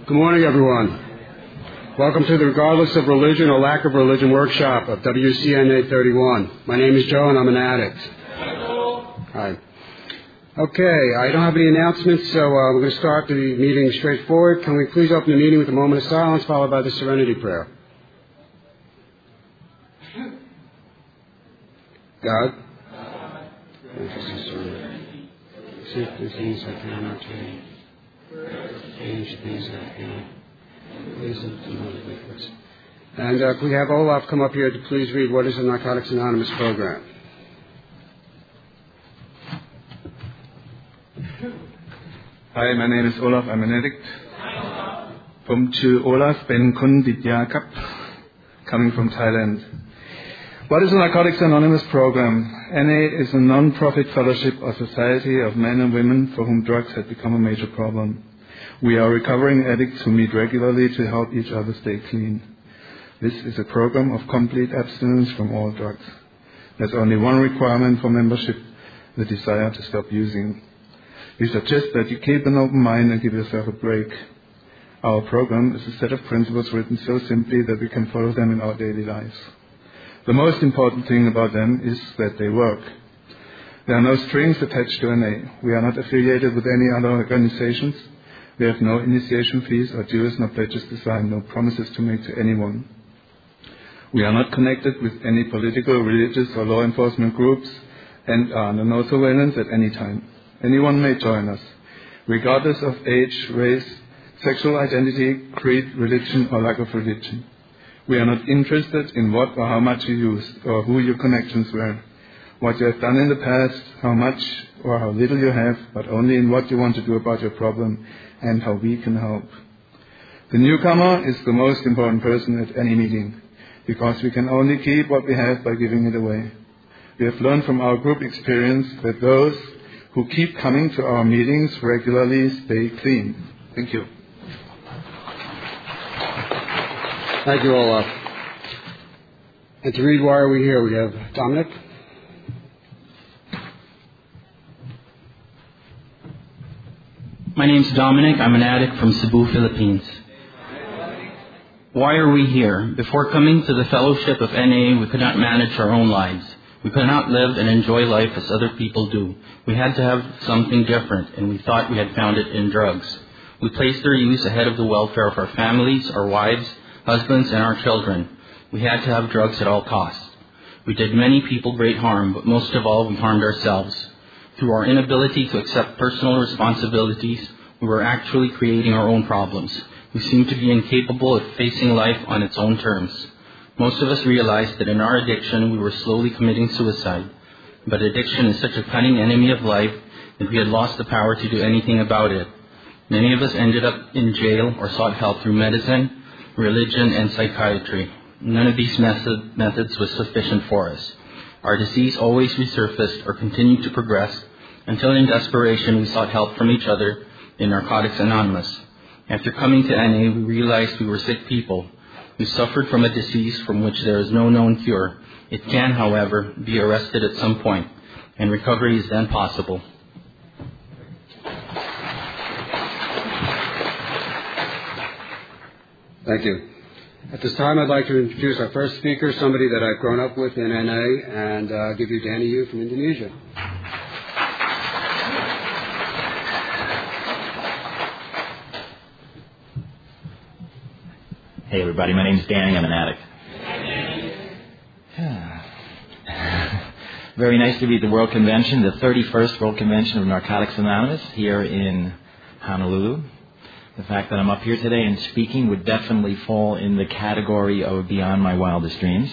Good morning, everyone. Welcome to the Regardless of Religion or Lack of Religion workshop of WCNA 31. My name is Joe, and I'm an addict. Hi. Okay, I don't have any announcements, so we're going to start the meeting straightforward. Can we please open the meeting with a moment of silence, followed by the Serenity Prayer? God, seek the things I cannot attain. Change things I can. Please liquids. And could we have Olaf come up here to please read what is the Narcotics Anonymous program? Hi, my name is Olaf. I'm an addict. ผมชื่อ Olaf เป็นคนติดยาครับ coming from Thailand. What is the Narcotics Anonymous program? NA is a non-profit fellowship or society of men and women for whom drugs have become a major problem. We are recovering addicts who meet regularly to help each other stay clean. This is a program of complete abstinence from all drugs. There's only one requirement for membership, the desire to stop using. We suggest that you keep an open mind and give yourself a break. Our program is a set of principles written so simply that we can follow them in our daily lives. The most important thing about them is that they work. There are no strings attached to NA. We are not affiliated with any other organizations. We have no initiation fees or dues, no pledges to sign, no promises to make to anyone. We are not connected with any political, religious, or law enforcement groups and are under no surveillance at any time. Anyone may join us, regardless of age, race, sexual identity, creed, religion, or lack of religion. We are not interested in what or how much you use or who your connections were, what you have done in the past, how much or how little you have, but only in what you want to do about your problem and how we can help. The newcomer is the most important person at any meeting, because we can only keep what we have by giving it away. We have learned from our group experience that those who keep coming to our meetings regularly stay clean. Thank you. Thank you, Olaf. And to read Why Are We Here, we have Dominic. My name's Dominic. I'm an addict from Cebu, Philippines. Why are we here? Before coming to the fellowship of NA, we could not manage our own lives. We could not live and enjoy life as other people do. We had to have something different, and we thought we had found it in drugs. We placed their use ahead of the welfare of our families, our wives, husbands, and our children. We had to have drugs at all costs. We did many people great harm, but most of all, we harmed ourselves. Through our inability to accept personal responsibilities, we were actually creating our own problems. We seemed to be incapable of facing life on its own terms. Most of us realized that in our addiction, we were slowly committing suicide. But addiction is such a cunning enemy of life that we had lost the power to do anything about it. Many of us ended up in jail or sought help through medicine, religion, and psychiatry. None of these methods was sufficient for us. Our disease always resurfaced or continued to progress until in desperation we sought help from each other in Narcotics Anonymous. After coming to NA, we realized we were sick people. We suffered from a disease from which there is no known cure. It can, however, be arrested at some point, and recovery is then possible. Thank you. At this time, I'd like to introduce our first speaker, somebody that I've grown up with in NA, and give you Danny Yu from Indonesia. Hey everybody, my name's Danny, I'm an addict. Very nice to be at the World Convention, the 31st World Convention of Narcotics Anonymous here in Honolulu. The fact that I'm up here today and speaking would definitely fall in the category of beyond my wildest dreams.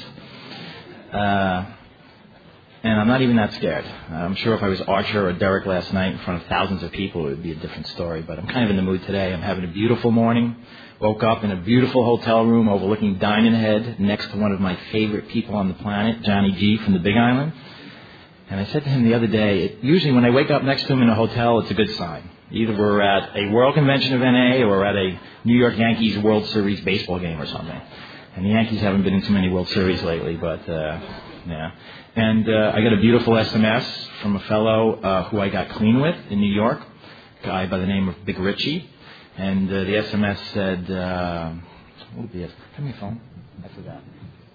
And I'm not even that scared. I'm sure if I was Archer or Derek last night in front of thousands of people, it would be a different story. But I'm kind of in the mood today. I'm having a beautiful morning. Woke up in a beautiful hotel room overlooking Diamond Head next to one of my favorite people on the planet, Johnny G from the Big Island. And I said to him the other day, usually when I wake up next to him in a hotel, it's a good sign. Either we're at a World Convention of NA or we're at a New York Yankees World Series baseball game or something. And the Yankees haven't been in too many World Series lately, but yeah. And I got a beautiful SMS from a fellow who I got clean with in New York, a guy by the name of Big Richie. And the SMS said, what would be it? Give me a phone. I forgot.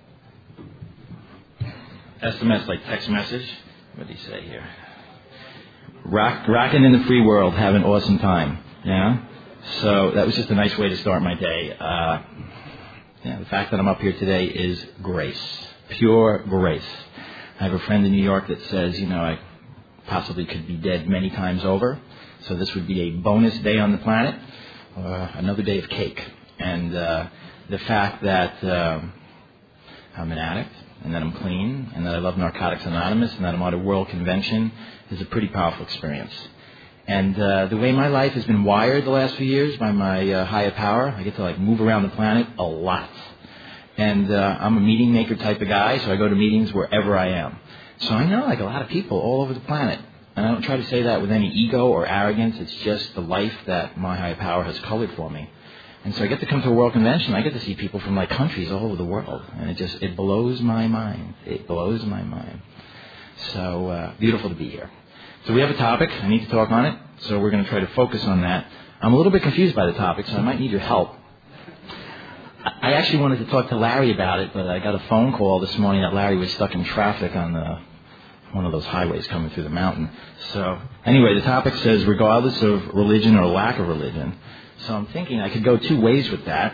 SMS, like text message. What did he say here? Rocking in the free world, have an awesome time. Yeah? So that was just a nice way to start my day. The fact that I'm up here today is grace. Pure grace. I have a friend in New York that says, I possibly could be dead many times over. So this would be a bonus day on the planet. Another day of cake. And the fact that I'm an addict, and that I'm clean, and that I love Narcotics Anonymous, and that I'm at a world convention is a pretty powerful experience. And the way my life has been wired the last few years by my higher power, I get to move around the planet a lot. And I'm a meeting maker type of guy, so I go to meetings wherever I am. So I know a lot of people all over the planet. And I don't try to say that with any ego or arrogance. It's just the life that my higher power has colored for me. And so I get to come to a world convention. I get to see people from countries all over the world. And it blows my mind. It blows my mind. So beautiful to be here. So we have a topic. I need to talk on it. So we're going to try to focus on that. I'm a little bit confused by the topic, so I might need your help. I actually wanted to talk to Larry about it, but I got a phone call this morning that Larry was stuck in traffic on one of those highways coming through the mountain. So anyway, the topic says, regardless of religion or lack of religion. So I'm thinking I could go two ways with that.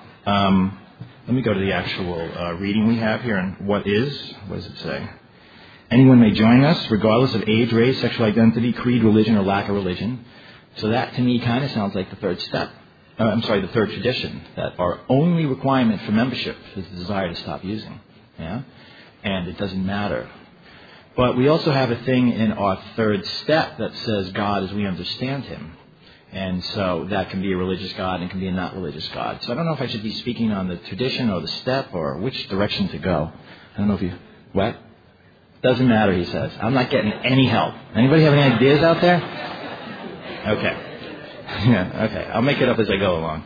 Let me go to the actual reading we have here. And what does it say? Anyone may join us, regardless of age, race, sexual identity, creed, religion, or lack of religion. So that, to me, kind of sounds like the third step. The third tradition, that our only requirement for membership is the desire to stop using. Yeah? And it doesn't matter. But we also have a thing in our third step that says God as we understand Him. And so that can be a religious God and it can be a not religious God. So I don't know if I should be speaking on the tradition or the step or which direction to go. I don't know if you... What? Doesn't matter, he says. I'm not getting any help. Anybody have any ideas out there? Okay. Yeah, okay. I'll make it up as I go along.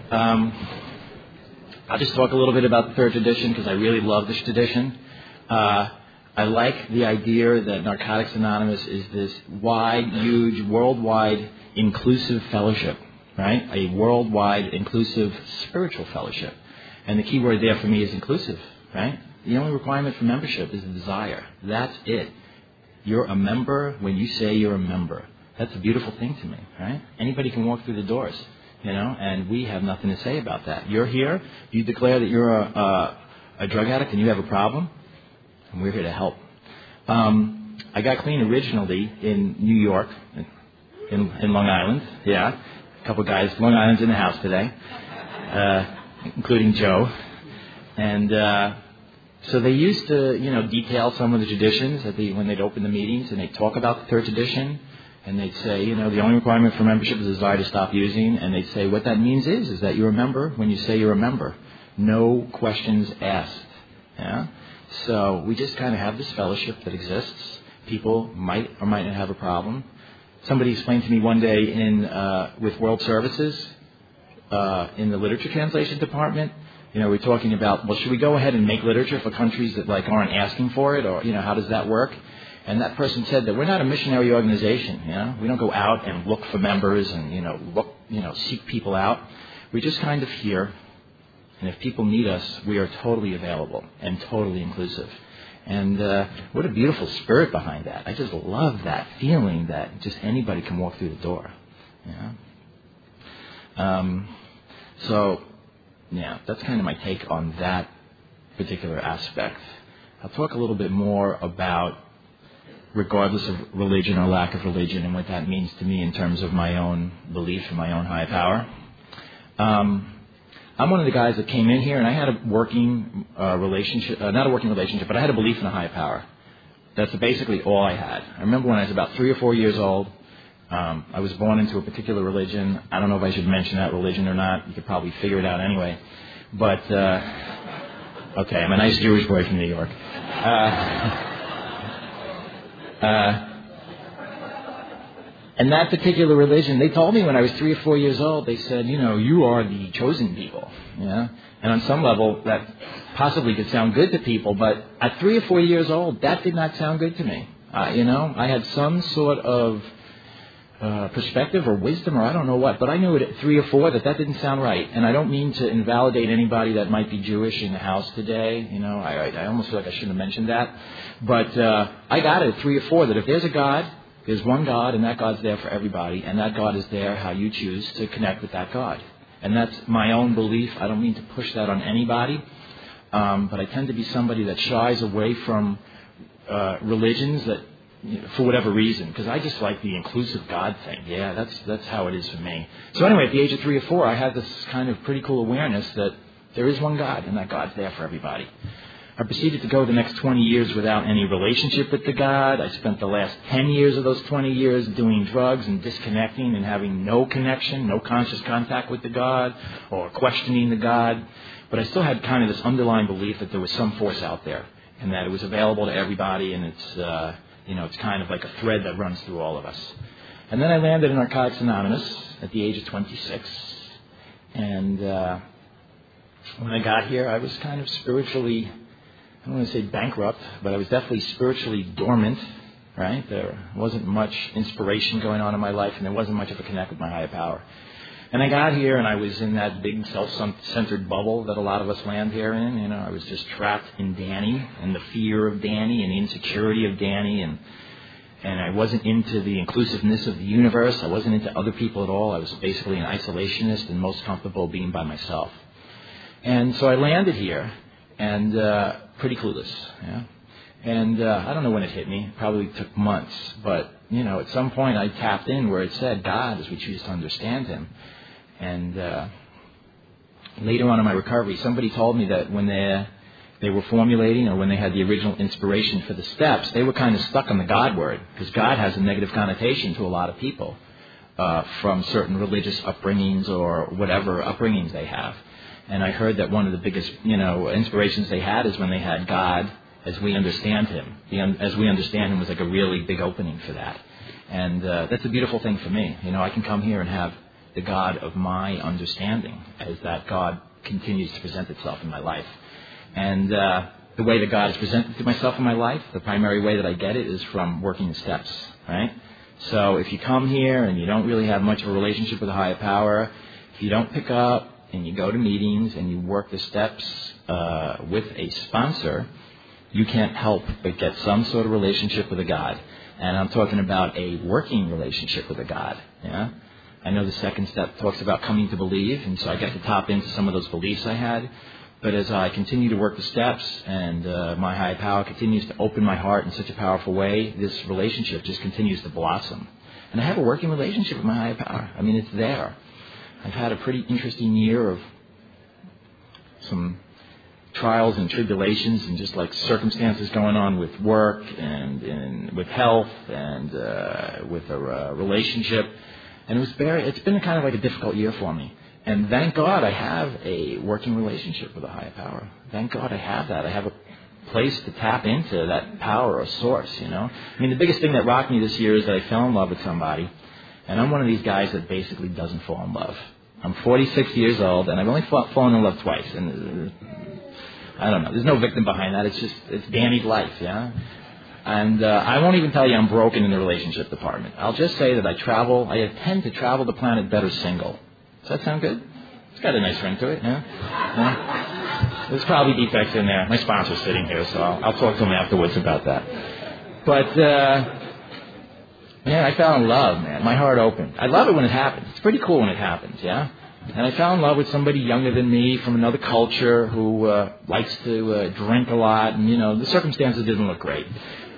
I'll just talk a little bit about the third tradition because I really love this tradition. I like the idea that Narcotics Anonymous is this wide, huge, worldwide, inclusive fellowship, right? A worldwide, inclusive spiritual fellowship. And the key word there for me is inclusive, right? The only requirement for membership is a desire. That's it. You're a member when you say you're a member. That's a beautiful thing to me, right? Anybody can walk through the doors, and we have nothing to say about that. You're here, you declare that you're a drug addict and you have a problem, and we're here to help. I got clean originally in New York, in Long Island, yeah. A couple guys, Long Island's in the house today, including Joe. And so they used to, detail some of the traditions when they'd open the meetings, and they'd talk about the third tradition. And they'd say, the only requirement for membership is a desire to stop using. And they'd say what that means is that you're a member when you say you're a member. No questions asked. Yeah? So we just kind of have this fellowship that exists. People might or might not have a problem. Somebody explained to me one day with World Services in the literature translation department, we're talking about, well, should we go ahead and make literature for countries that aren't asking for it? Or, how does that work? And that person said that we're not a missionary organization, We don't go out and look for members and, seek people out. We're just kind of here. And if people need us, we are totally available and totally inclusive. And what a beautiful spirit behind that. I just love that feeling that just anybody can walk through the door. So, that's kind of my take on that particular aspect. I'll talk a little bit more about regardless of religion or lack of religion and what that means to me in terms of my own belief and my own high power. I'm one of the guys that came in here and I had a working relationship, not a working relationship, but I had a belief in a high power. That's basically all I had. I remember when I was about 3 or 4 years old, I was born into a particular religion. I don't know if I should mention that religion or not. You could probably figure it out anyway. But, okay, I'm a nice Jewish boy from New York. And that particular religion, they told me when I was 3 or 4 years old, they said, you are the chosen people. Yeah? And on some level, that possibly could sound good to people, but at 3 or 4 years old, that did not sound good to me. I had some sort of perspective or wisdom or I don't know what, but I knew at 3 or 4 that didn't sound right. And I don't mean to invalidate anybody that might be Jewish in the house today. You know, I almost feel like I shouldn't have mentioned that. But I got it at 3 or 4 that if there's a God, there's one God, and that God's there for everybody, and that God is there how you choose to connect with that God. And that's my own belief. I don't mean to push that on anybody, but I tend to be somebody that shies away from religions that, you know, for whatever reason, because I just like the inclusive God thing. Yeah, that's how it is for me. So anyway, at the age of 3 or 4, I had this kind of pretty cool awareness that there is one God, and that God's there for everybody. I proceeded to go the next 20 years without any relationship with the God. I spent the last 10 years of those 20 years doing drugs and disconnecting and having no connection, no conscious contact with the God or questioning the God. But I still had kind of this underlying belief that there was some force out there and that it was available to everybody, and it's kind of like a thread that runs through all of us. And then I landed in Narcotics Anonymous at the age of 26. And when I got here, I was kind of spiritually, I don't want to say bankrupt, but I was definitely spiritually dormant, right? There wasn't much inspiration going on in my life, and there wasn't much of a connect with my higher power. And I got here, and I was in that big self-centered bubble that a lot of us land here in. You know, I was just trapped in Danny, and the fear of Danny, and the insecurity of Danny, and I wasn't into the inclusiveness of the universe. I wasn't into other people at all. I was basically an isolationist and most comfortable being by myself. And so I landed here, and pretty clueless, yeah. And I don't know when it hit me. It probably took months. But, you know, at some point I tapped in where it said, God, as we choose to understand Him. And later on in my recovery, somebody told me that when they were formulating or when they had the original inspiration for the steps, they were kind of stuck on the God word, because God has a negative connotation to a lot of people from certain religious upbringings or whatever upbringings they have. And I heard that one of the biggest, inspirations they had is when they had God as we understand Him. As we understand Him was like a really big opening for that. And that's a beautiful thing for me. You know, I can come here and have the God of my understanding as that God continues to present itself in my life. And the way that God is presented to myself in my life, the primary way that I get it is from working the steps, right? So if you come here and you don't really have much of a relationship with a higher power, if you don't pick up and you go to meetings and you work the steps with a sponsor, you can't help but get some sort of relationship with a God. And I'm talking about a working relationship with a God. Yeah, I know the second step talks about coming to believe, and so I get to tap into some of those beliefs I had. But as I continue to work the steps and my higher power continues to open my heart in such a powerful way, this relationship just continues to blossom. And I have a working relationship with my higher power. I mean, it's there. I've had a pretty interesting year of some trials and tribulations and just like circumstances going on with work and with health and with a relationship. And it's been kind of like a difficult year for me. And thank God I have a working relationship with a higher power. Thank God I have that. I have a place to tap into that power or source, you know. I mean, the biggest thing that rocked me this year is that I fell in love with somebody. And I'm one of these guys that basically doesn't fall in love. I'm 46 years old, and I've only fallen in love twice. And I don't know. There's no victim behind that. It's Danny's life, yeah? And I won't even tell you I'm broken in the relationship department. I'll just say that I tend to travel the planet better single. Does that sound good? It's got a nice ring to it, yeah? There's probably defects in there. My sponsor's sitting here, so I'll talk to him afterwards about that. But, I fell in love, man. My heart opened. I love it when it happens. It's pretty cool when it happens, yeah? And I fell in love with somebody younger than me from another culture who likes to drink a lot, and, the circumstances didn't look great.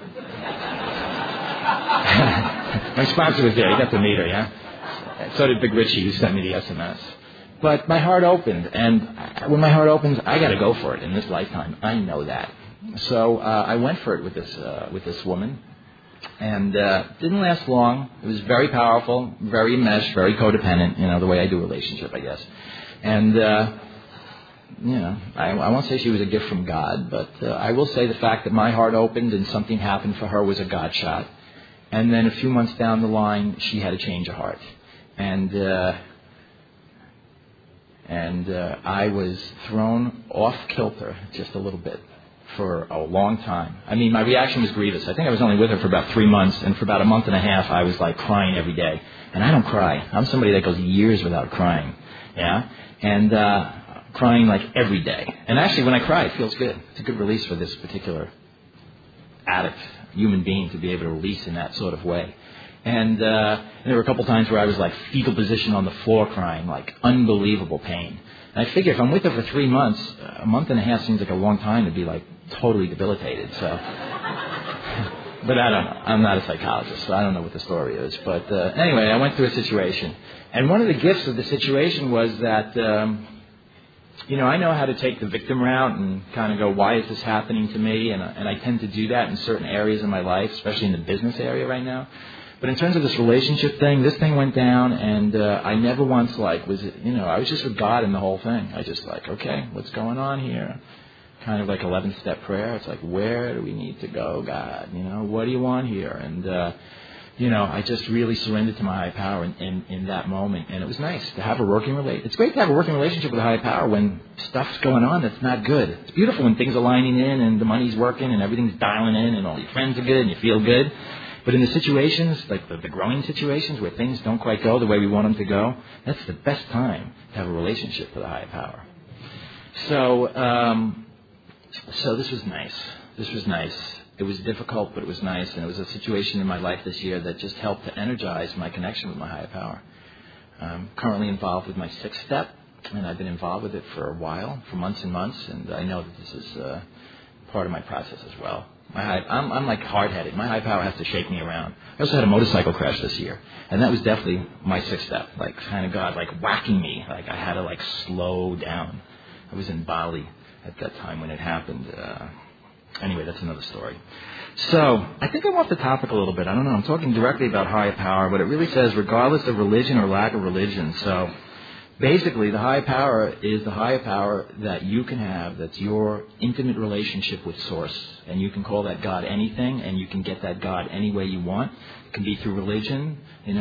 My sponsor was there. You got to meet her, yeah? So did Big Richie, who sent me the SMS. But my heart opened, and when my heart opens, I got to go for it in this lifetime. I know that. So I went for it with this woman, and didn't last long. It was very powerful, very enmeshed, very codependent. The way I do relationship, I guess. And I won't say she was a gift from God, but I will say the fact that my heart opened and something happened for her was a God shot. And then a few months down the line, she had a change of heart. And I was thrown off kilter just a little bit. for a long time. I mean, my reaction was grievous. I think I was only with her for about 3 months, and for about a month and a half, I was like crying every day. And I don't cry. I'm somebody that goes years without crying, yeah? And crying like every day. And actually, when I cry, it feels good. It's a good release for this particular addict, human being, to be able to release in that sort of way. And there were a couple times where I was like fetal position on the floor crying, like unbelievable pain. And I figure if I'm with her for 3 months, a month and a half seems like a long time to be like totally debilitated. So, but I don't know. I'm not a psychologist, so I don't know what the story is. But anyway, I went through a situation. And one of the gifts of the situation was that, I know how to take the victim route and kind of go, why is this happening to me? And I tend to do that in certain areas of my life, especially in the business area right now. But in terms of this relationship thing, this thing went down, and I never once I was just with God in the whole thing. I just okay, what's going on here? Kind of like 11-step prayer. It's like, where do we need to go, God? What do you want here? And, I just really surrendered to my high power in that moment. And it was nice to have a working relationship. It's great to have a working relationship with a high power when stuff's going on that's not good. It's beautiful when things are lining in and the money's working and everything's dialing in and all your friends are good and you feel good. But in the situations, like the growing situations where things don't quite go the way we want them to go, that's the best time to have a relationship with a higher power. So this was nice. This was nice. It was difficult, but it was nice. And it was a situation in my life this year that just helped to energize my connection with my higher power. I'm currently involved with my 6th step, and I've been involved with it for a while, for months and months. And I know that this is part of my process as well. I'm like hard-headed. My high power has to shake me around. I also had a motorcycle crash this year, and that was definitely my 6th step. Like kind of God, like whacking me. Like I had to like slow down. I was in Bali at that time when it happened. Anyway, that's another story. So I think I'm off the topic a little bit. I don't know. I'm talking directly about higher power, but it really says regardless of religion or lack of religion. So basically, the higher power is the higher power that you can have that's your intimate relationship with Source. And you can call that God anything, and you can get that God any way you want. It can be through religion,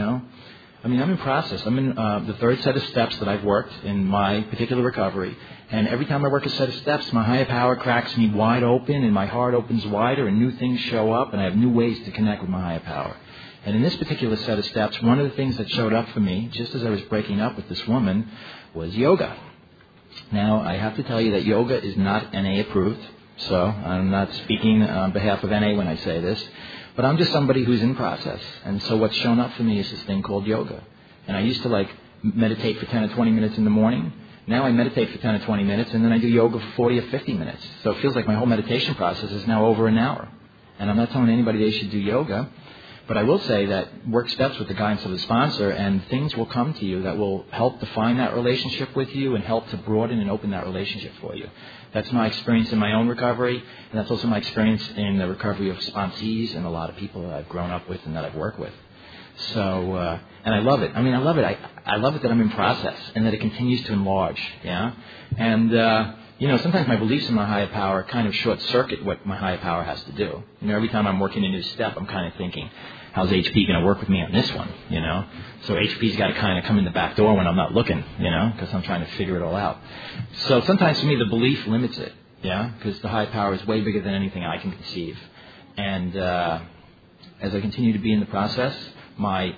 I mean, I'm in process. I'm in the 3rd set of steps that I've worked in my particular recovery. And every time I work a set of steps, my higher power cracks me wide open, and my heart opens wider, and new things show up, and I have new ways to connect with my higher power. And in this particular set of steps, one of the things that showed up for me, just as I was breaking up with this woman, was yoga. Now, I have to tell you that yoga is not NA approved, so I'm not speaking on behalf of NA when I say this, but I'm just somebody who's in process. And so what's shown up for me is this thing called yoga. And I used to meditate for 10 or 20 minutes in the morning. Now I meditate for 10 or 20 minutes, and then I do yoga for 40 or 50 minutes. So it feels like my whole meditation process is now over an hour. And I'm not telling anybody they should do yoga, but I will say that work steps with the guidance of the sponsor, and things will come to you that will help define that relationship with you and help to broaden and open that relationship for you. That's my experience in my own recovery, and that's also my experience in the recovery of sponsees and a lot of people that I've grown up with and that I've worked with. So, and I love it. I mean, I love it. I love it that I'm in process and that it continues to enlarge, yeah? And, sometimes my beliefs in my higher power kind of short-circuit what my higher power has to do. Every time I'm working a new step, I'm kind of thinking, how's HP going to work with me on this one, So HP's got to kind of come in the back door when I'm not looking, because I'm trying to figure it all out. So sometimes for me, the belief limits it, yeah, because the higher power is way bigger than anything I can conceive. And as I continue to be in the process, my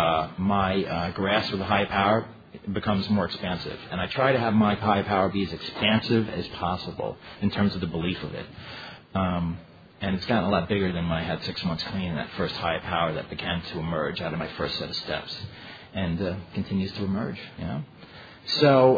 grasp of the high power becomes more expansive. And I try to have my high power be as expansive as possible in terms of the belief of it. And it's gotten a lot bigger than when I had 6 months clean and that first high power that began to emerge out of my first set of steps. And continues to emerge, So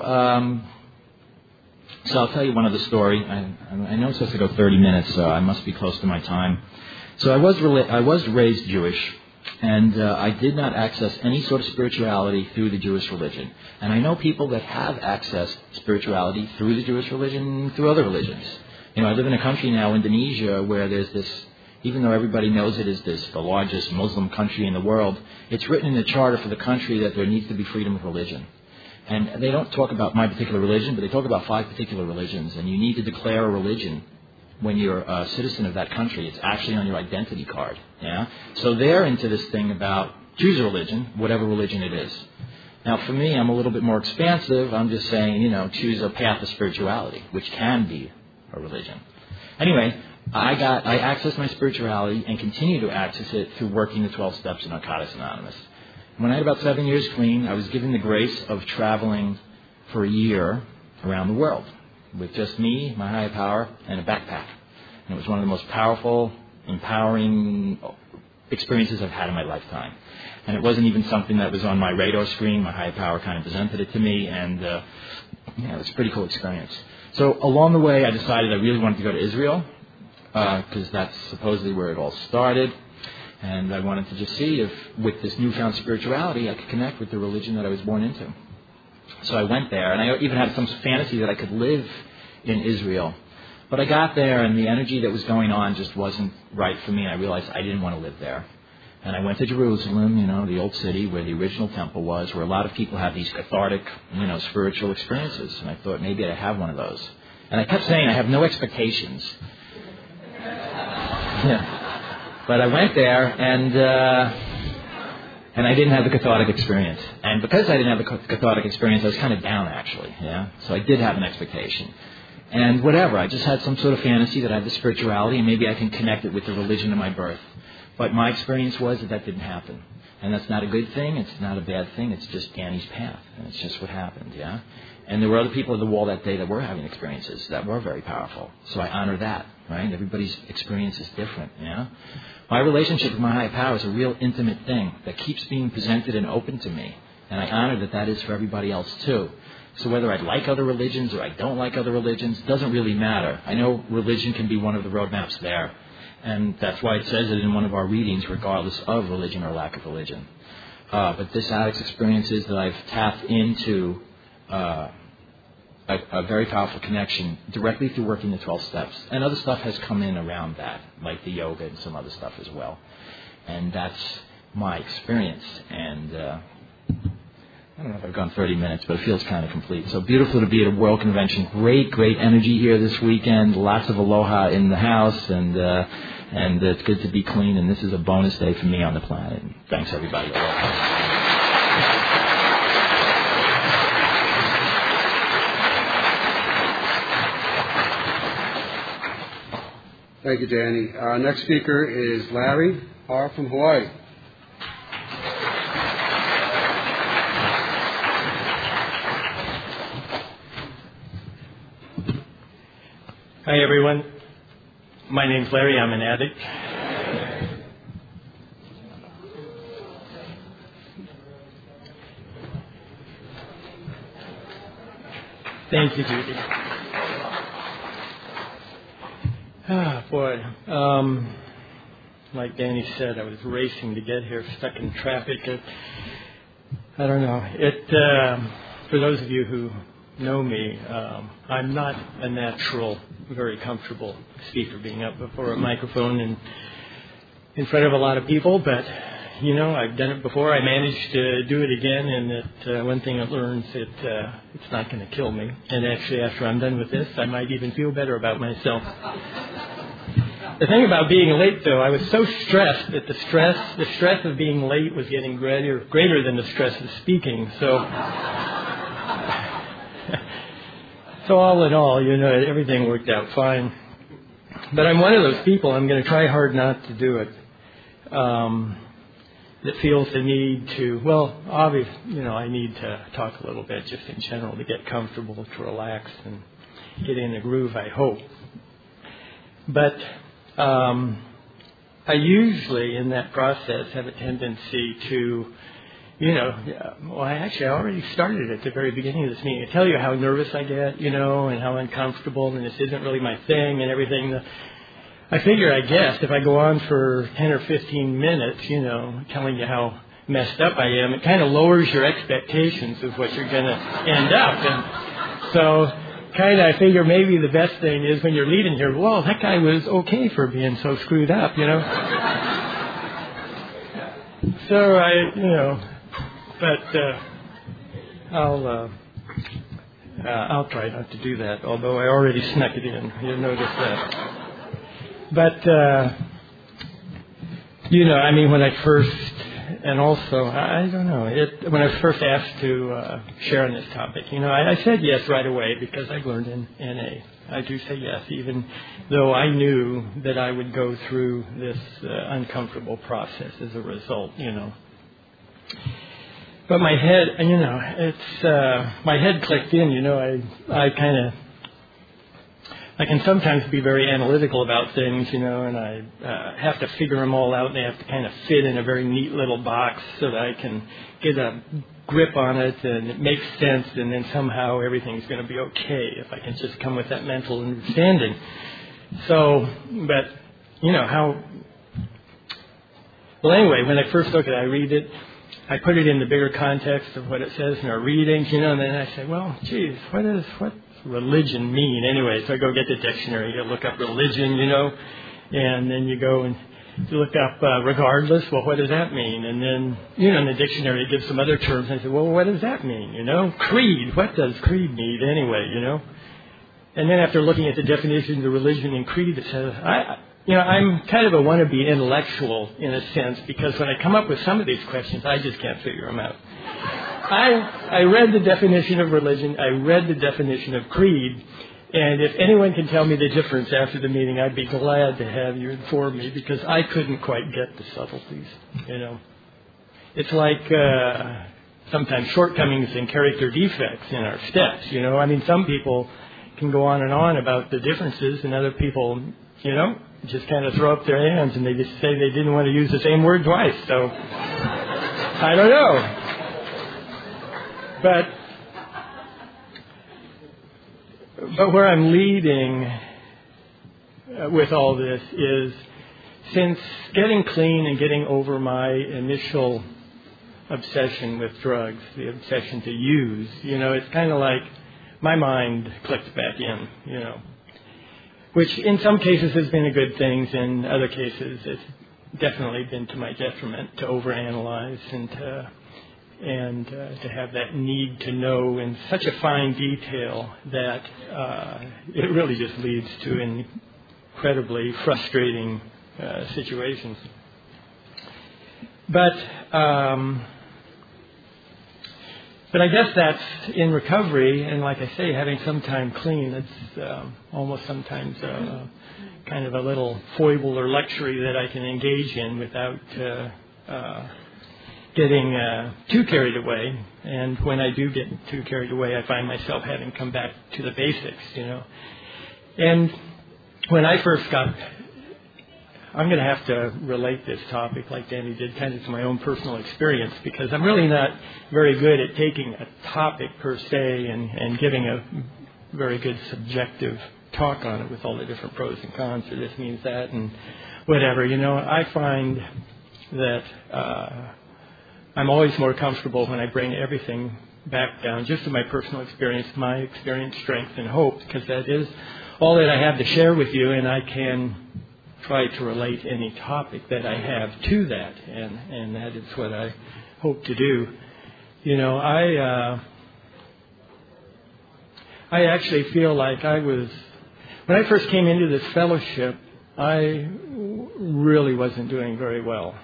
I'll tell you one other story. I know it's supposed to go 30 minutes, so I must be close to my time. So I was raised Jewish. And I did not access any sort of spirituality through the Jewish religion. And I know people that have accessed spirituality through the Jewish religion, through other religions. I live in a country now, Indonesia, where there's this, even though everybody knows it is the largest Muslim country in the world, it's written in the charter for the country that there needs to be freedom of religion. And they don't talk about my particular religion, but they talk about 5 particular religions. And you need to declare a religion when you're a citizen of that country. It's actually on your identity card, yeah? So they're into this thing about choose a religion, whatever religion it is. Now, for me, I'm a little bit more expansive. I'm just saying, choose a path of spirituality, which can be a religion. Anyway, I accessed my spirituality and continue to access it through working the 12 steps of Narcotics Anonymous. When I had about 7 years clean, I was given the grace of traveling for a year around the world with just me, my higher power, and a backpack. And it was one of the most powerful, empowering experiences I've had in my lifetime. And it wasn't even something that was on my radar screen. My higher power kind of presented it to me, and it was a pretty cool experience. So along the way, I decided I really wanted to go to Israel, because that's supposedly where it all started. And I wanted to just see if, with this newfound spirituality, I could connect with the religion that I was born into. So I went there, and I even had some fantasy that I could live in Israel. But I got there, and the energy that was going on just wasn't right for me, and I realized I didn't want to live there. And I went to Jerusalem, the old city where the original temple was, where a lot of people have these cathartic, spiritual experiences. And I thought maybe I'd have one of those. And I kept saying I have no expectations. But I went there, and I didn't have the cathartic experience. And because I didn't have the cathartic experience, I was kind of down, actually. So I did have an expectation. And whatever, I just had some sort of fantasy that I had the spirituality, and maybe I can connect it with the religion of my birth. But my experience was that didn't happen. And that's not a good thing. It's not a bad thing. It's just Danny's path. And it's just what happened, And there were other people at the wall that day that were having experiences that were very powerful. So I honor that, right? Everybody's experience is different, My relationship with my higher power is a real intimate thing that keeps being presented and open to me. And I honor that is for everybody else, too. So whether I like other religions or I don't like other religions doesn't really matter. I know religion can be one of the roadmaps there. And that's why it says it in one of our readings, regardless of religion or lack of religion. But this addict's experience is that I've tapped into a very powerful connection directly through working the 12 steps. And other stuff has come in around that, like the yoga and some other stuff as well. And that's my experience. And I don't know if I've gone 30 minutes, but it feels kind of complete. So beautiful to be at a World Convention. Great, great energy here this weekend. Lots of aloha in the house, and it's good to be clean. And this is a bonus day for me on the planet. And thanks, everybody. Thank you, Danny. Our next speaker is Larry R. from Hawaii. Hi, everyone. My name's Larry. I'm an addict. Thank you, Judy. Boy. Like Danny said, I was racing to get here, stuck in traffic. I don't know. For those of you who know me, I'm not a natural, very comfortable speaker, being up before a microphone and in front of a lot of people, but I've done it before. I managed to do it again, and one thing I learned is it's not going to kill me. And actually, after I'm done with this, I might even feel better about myself. The thing about being late, though, I was so stressed that the stress of being late was getting greater than the stress of speaking. So all in all, everything worked out fine. But I'm one of those people, I'm going to try hard not to do it, that feels the need to, obviously, I need to talk a little bit just in general to get comfortable, to relax and get in a groove, I hope. But I usually, in that process, have a tendency to I already started at the very beginning of this meeting. I tell you how nervous I get, and how uncomfortable, and this isn't really my thing and everything. I figure, I guess, if I go on for 10 or 15 minutes, telling you how messed up I am, it kind of lowers your expectations of what you're going to end up. And so, I figure maybe the best thing is when you're leaving here, well, that guy was okay for being so screwed up, So but I'll try not to do that, although I already snuck it in. You'll notice that. But, when I first And also, I don't know, when I was first asked to share on this topic, I said yes right away because I've learned in NA. I do say yes, even though I knew that I would go through this uncomfortable process as a result, But my head, my head clicked in, I can sometimes be very analytical about things, and I have to figure them all out, and they have to kind of fit in a very neat little box so that I can get a grip on it, and it makes sense, and then somehow everything's going to be okay if I can just come with that mental understanding. So, but, well, anyway, when I first look at it, I read it, I put it in the bigger context of what it says in our readings, and then I say, well, geez, what religion mean anyway? So I go get the dictionary, you look up religion, and then you go and you look up regardless. Well, what does that mean? And then, in the dictionary it gives some other terms. And I say, well, what does that mean? Creed. What does creed mean anyway? And then after looking at the definitions of religion and creed, it says, I'm kind of a wannabe intellectual in a sense, because when I come up with some of these questions, I just can't figure them out. I read the definition of religion, I read the definition of creed, and if anyone can tell me the difference after the meeting, I'd be glad to have you inform me, because I couldn't quite get the subtleties, It's like sometimes shortcomings and character defects in our steps, some people can go on and on about the differences, and other people, just kind of throw up their hands and they just say they didn't want to use the same word twice. So, I don't know. But where I'm leading with all this is, since getting clean and getting over my initial obsession with drugs, the obsession to use, it's kind of like my mind clicked back in, which in some cases has been a good thing, in other cases it's definitely been to my detriment to overanalyze and to have that need to know in such a fine detail that it really just leads to incredibly frustrating situations. But I guess that's in recovery, and like I say, having some time clean, it's almost sometimes kind of a little foible or luxury that I can engage in without getting too carried away. And when I do get too carried away, I find myself having come back to the basics, And when I first I'm going to have to relate this topic, like Danny did, kind of to my own personal experience, because I'm really not very good at taking a topic per se and giving a very good subjective talk on it with all the different pros and cons, or this means that, and whatever. I find that I'm always more comfortable when I bring everything back down just to my personal experience, my experience, strength, and hope, because that is all that I have to share with you, and I can try to relate any topic that I have to that, and that is what I hope to do. I actually feel like when I first came into this fellowship, I really wasn't doing very well,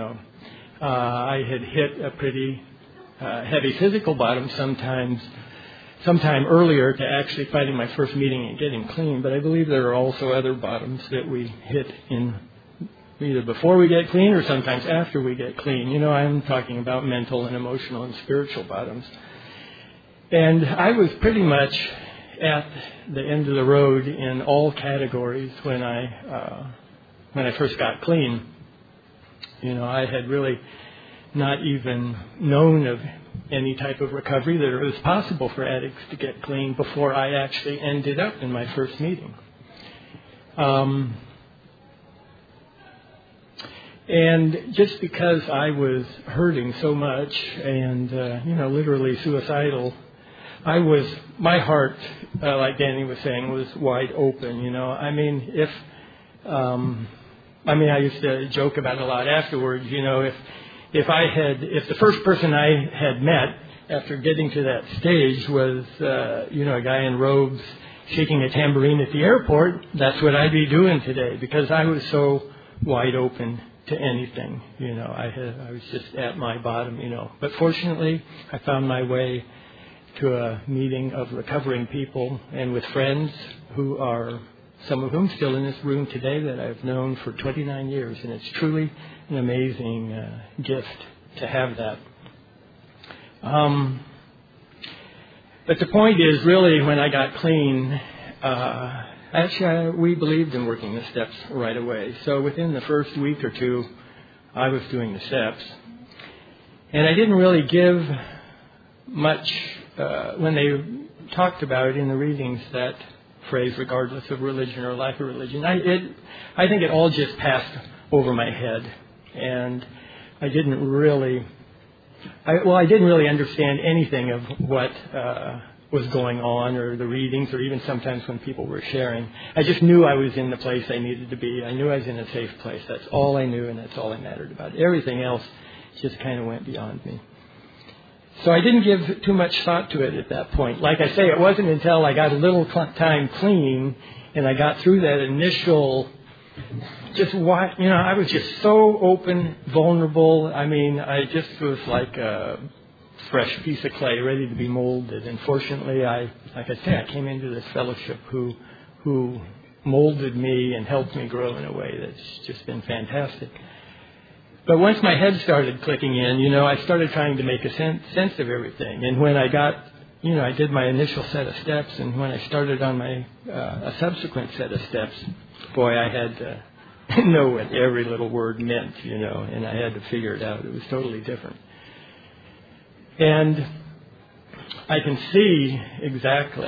I had hit a pretty heavy physical bottom sometime earlier to actually fighting my first meeting and getting clean, but I believe there are also other bottoms that we hit in either before we get clean or sometimes after we get clean. I'm talking about mental and emotional and spiritual bottoms. And I was pretty much at the end of the road in all categories when I first got clean. I had really not even known of any type of recovery that it was possible for addicts to get clean before I actually ended up in my first meeting. And just because I was hurting so much and, literally suicidal, my heart, like Danny was saying, was wide open, I used to joke about it a lot afterwards, if the first person I had met after getting to that stage was, a guy in robes shaking a tambourine at the airport, that's what I'd be doing today, because I was so wide open to anything. I was just at my bottom, But fortunately, I found my way to a meeting of recovering people and with friends who are, some of whom still in this room today, that I've known for 29 years. And it's truly an amazing gift to have that. But the point is, really, when I got clean, we believed in working the steps right away. So within the first week or two, I was doing the steps. And I didn't really give much, when they talked about in the readings that phrase, regardless of religion or lack of religion. I think it all just passed over my head. And I didn't really understand anything of what was going on, or the readings, or even sometimes when people were sharing. I just knew I was in the place I needed to be. I knew I was in a safe place. That's all I knew, and that's all I mattered about. Everything else just kind of went beyond me. So I didn't give too much thought to it at that point. Like I say, it wasn't until I got a little time clean and I got through that initial, I was just so open, vulnerable. I mean, I just was like a fresh piece of clay ready to be molded. And fortunately, I came into this fellowship who molded me and helped me grow in a way that's just been fantastic. But once my head started clicking in, I started trying to make a sense of everything. And when I got, I did my initial set of steps, and when I started on my a subsequent set of steps, boy, I had to know what every little word meant, and I had to figure it out. It was totally different. And I can see exactly,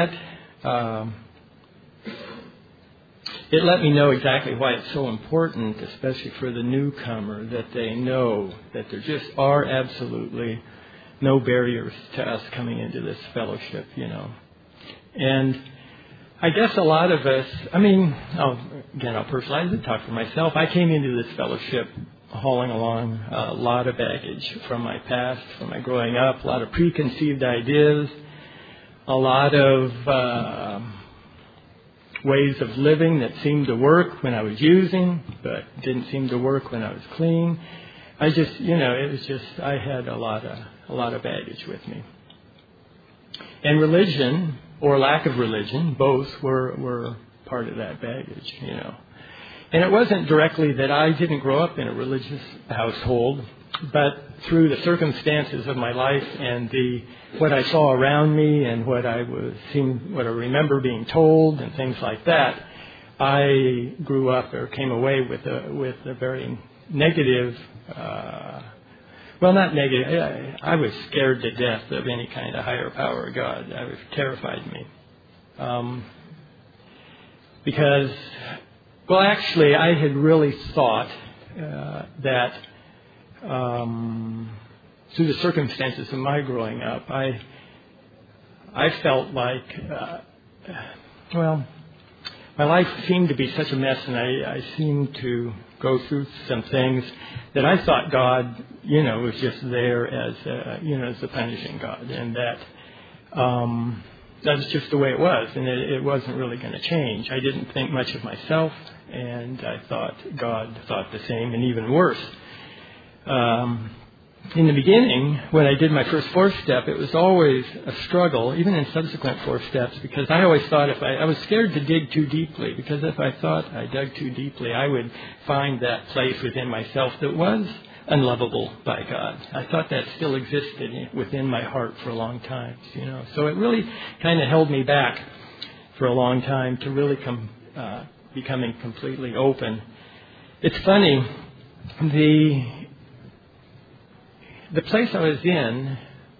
it let me know exactly why it's so important, especially for the newcomer, that they know that there just are absolutely no barriers to us coming into this fellowship, And I guess a lot of us, I'll personalize it, talk for myself. I came into this fellowship hauling along a lot of baggage from my past, from my growing up, a lot of preconceived ideas, a lot of ways of living that seemed to work when I was using, but didn't seem to work when I was clean. I just, it was just, I had a lot of baggage with me. And religion, or lack of religion, both were part of that baggage, And it wasn't directly that I didn't grow up in a religious household, but through the circumstances of my life and what I saw around me and what I remember being told and things like that, I grew up or came away with a very negative. Not negative. I was scared to death of any kind of higher power or God. It terrified me because. Well, actually, I had really thought that through the circumstances of my growing up, I felt like, my life seemed to be such a mess, and I seemed to go through some things that I thought God, was just there as a punishing God, and that that's just the way it was, and it wasn't really going to change. I didn't think much of myself, and I thought God thought the same, and even worse. In the beginning, when I did my first fourth step, it was always a struggle, even in subsequent fourth steps, because I always thought I was scared to dig too deeply, because if I thought I dug too deeply, I would find that place within myself that was unlovable by God. I thought that still existed within my heart for a long time, So it really kind of held me back for a long time to really becoming completely open. It's funny, the place I was in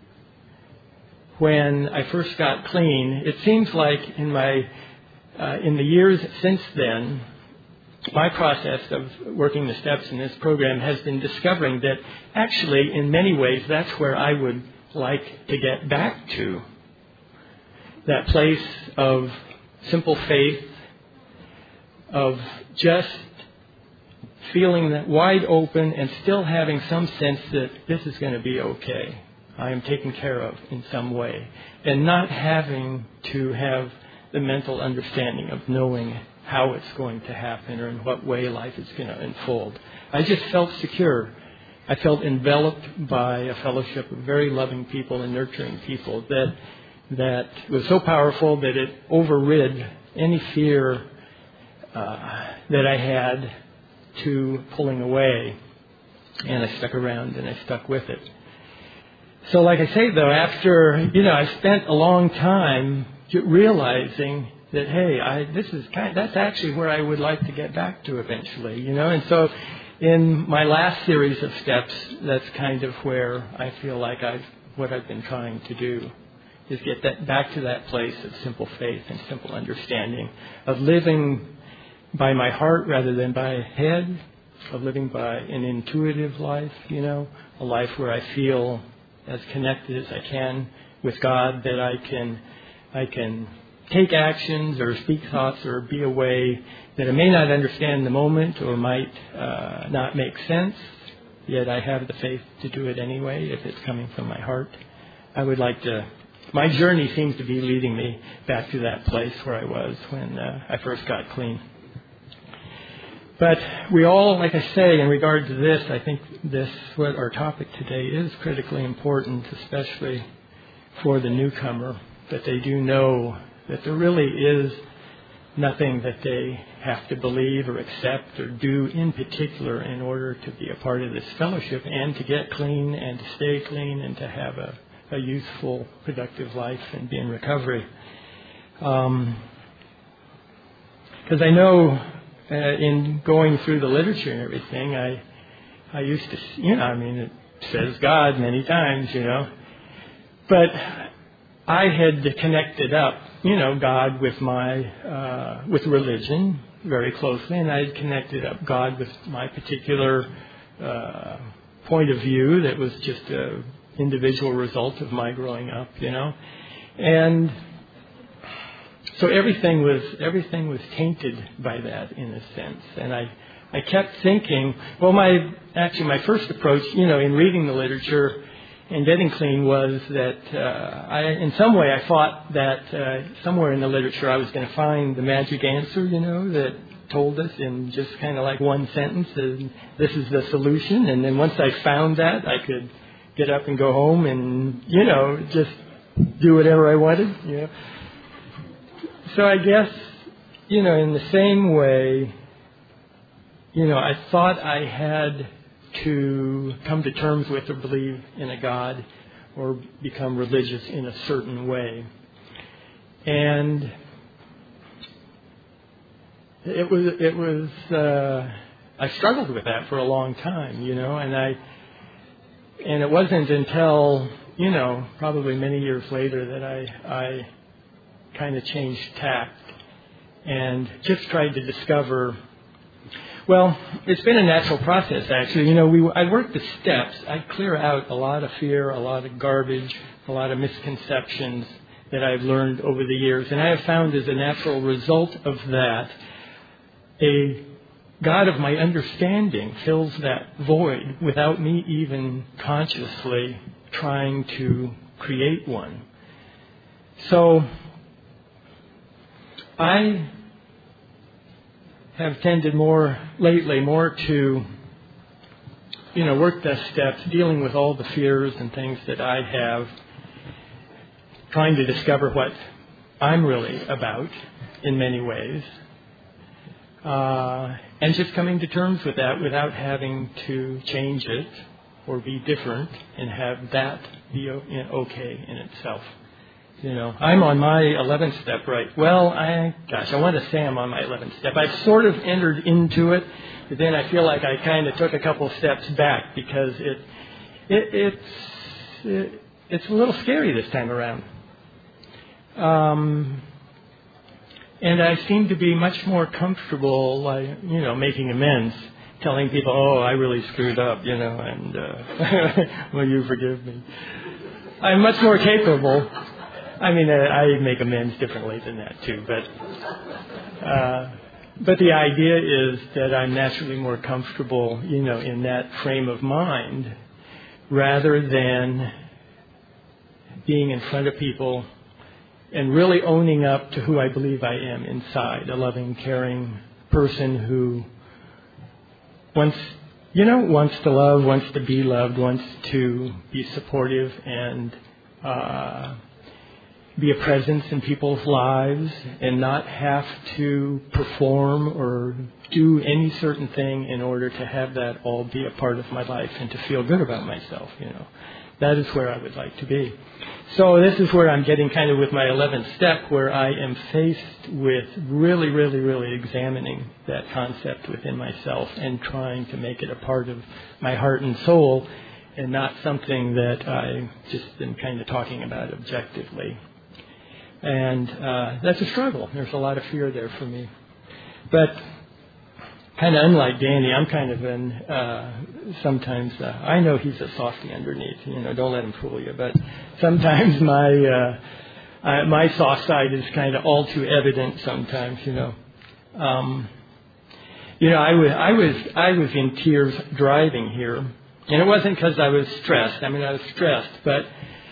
when I first got clean, it seems like in the years since then, my process of working the steps in this program has been discovering that actually, in many ways, that's where I would like to get back to. That place of simple faith, of just feeling that wide open and still having some sense that this is going to be okay. I am taken care of in some way. And not having to have the mental understanding of knowing how it's going to happen or in what way life is going to unfold. I just felt secure. I felt enveloped by a fellowship of very loving people and nurturing people that was so powerful that it overrid any fear that I had to pulling away. And I stuck around and I stuck with it. So like I say, though, after, I spent a long time realizing that, hey, that's actually where I would like to get back to eventually, And so in my last series of steps, that's kind of where I feel like what I've been trying to do is get back to that place of simple faith and simple understanding, of living by my heart rather than by head, of living by an intuitive life, a life where I feel as connected as I can with God, that I can take actions or speak thoughts or be a way that I may not understand in the moment or might not make sense, yet I have the faith to do it anyway if it's coming from my heart. My journey seems to be leading me back to that place where I was when I first got clean. But we all, like I say, in regard to this, I think what our topic today is critically important, especially for the newcomer, that they do know that there really is nothing that they have to believe or accept or do in particular in order to be a part of this fellowship and to get clean and to stay clean and to have a useful, productive life and be in recovery. Because I know in going through the literature and everything, I used to, it says God many times, but I had connected up, God with with religion very closely, and I had connected up God with my particular point of view that was just an individual result of my growing up, and so everything was tainted by that in a sense, and I kept thinking, well, my first approach, in reading the literature and getting clean was that in some way I thought that somewhere in the literature I was going to find the magic answer, that told us in just kind of like one sentence, and this is the solution. And then once I found that, I could get up and go home and, just do whatever I wanted, So I guess, in the same way, I thought I had to come to terms with or believe in a God or become religious in a certain way. And it was I struggled with that for a long time, and it wasn't until, probably many years later that I kind of changed tact and just tried to discover. Well, it's been a natural process, actually. I work the steps. I clear out a lot of fear, a lot of garbage, a lot of misconceptions that I've learned over the years. And I have found as a natural result of that, a God of my understanding fills that void without me even consciously trying to create one. So I have tended lately to, work the steps, dealing with all the fears and things that I have, trying to discover what I'm really about in many ways, and just coming to terms with that without having to change it or be different and have that be okay in itself. I'm on my 11th step, right? Well, I want to say I'm on my 11th step. I've sort of entered into it, but then I feel like I kind of took a couple steps back because it's a little scary this time around. And I seem to be much more comfortable, making amends, telling people, oh, I really screwed up, and will you forgive me? I'm much more capable. I make amends differently than that too, but the idea is that I'm naturally more comfortable, in that frame of mind, rather than being in front of people and really owning up to who I believe I am inside, a loving, caring person who wants to love, wants to be loved, wants to be supportive and be a presence in people's lives and not have to perform or do any certain thing in order to have that all be a part of my life and to feel good about myself, That is where I would like to be. So this is where I'm getting kind of with my 11th step, where I am faced with really, really, really examining that concept within myself and trying to make it a part of my heart and soul and not something that I just been kind of talking about objectively. And that's a struggle. There's a lot of fear there for me. But kind of unlike Danny, I'm kind of sometimes, I know he's a softie underneath, don't let him fool you. But sometimes my soft side is kind of all too evident sometimes, I was in tears driving here. And it wasn't because I was stressed. I was stressed, but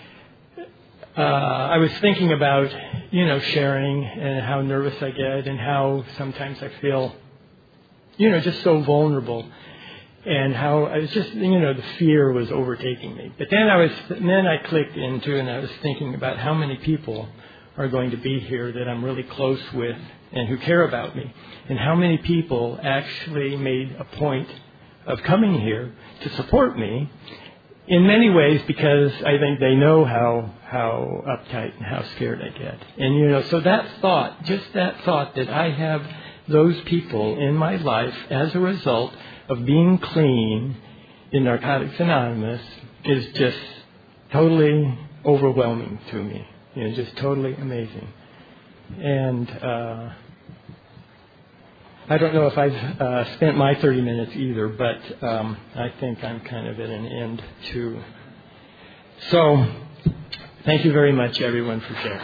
I was thinking about, sharing and how nervous I get and how sometimes I feel, just so vulnerable and how I was just, the fear was overtaking me. But then I clicked into and I was thinking about how many people are going to be here that I'm really close with and who care about me, and how many people actually made a point of coming here to support me in many ways because I think they know how uptight and how scared I get. And, so that thought that I have those people in my life as a result of being clean in Narcotics Anonymous is just totally overwhelming to me. Just totally amazing. And I don't know if I've spent my 30 minutes either, but I think I'm kind of at an end too. So, thank you very much, everyone, for sharing.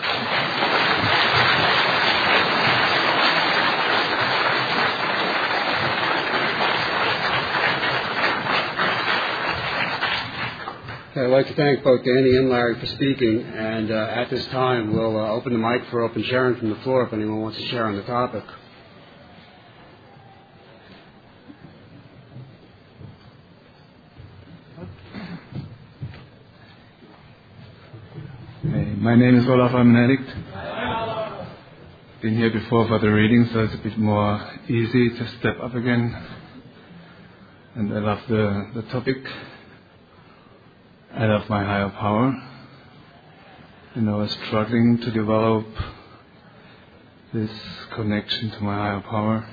I'd like to thank both Danny and Larry for speaking, and at this time we'll open the mic for open sharing from the floor if anyone wants to share on the topic. My name is Olaf. I'm an addict. Been here before for the reading, so it's a bit more easy to step up again. And I love the topic. I love my higher power. I was struggling to develop this connection to my higher power.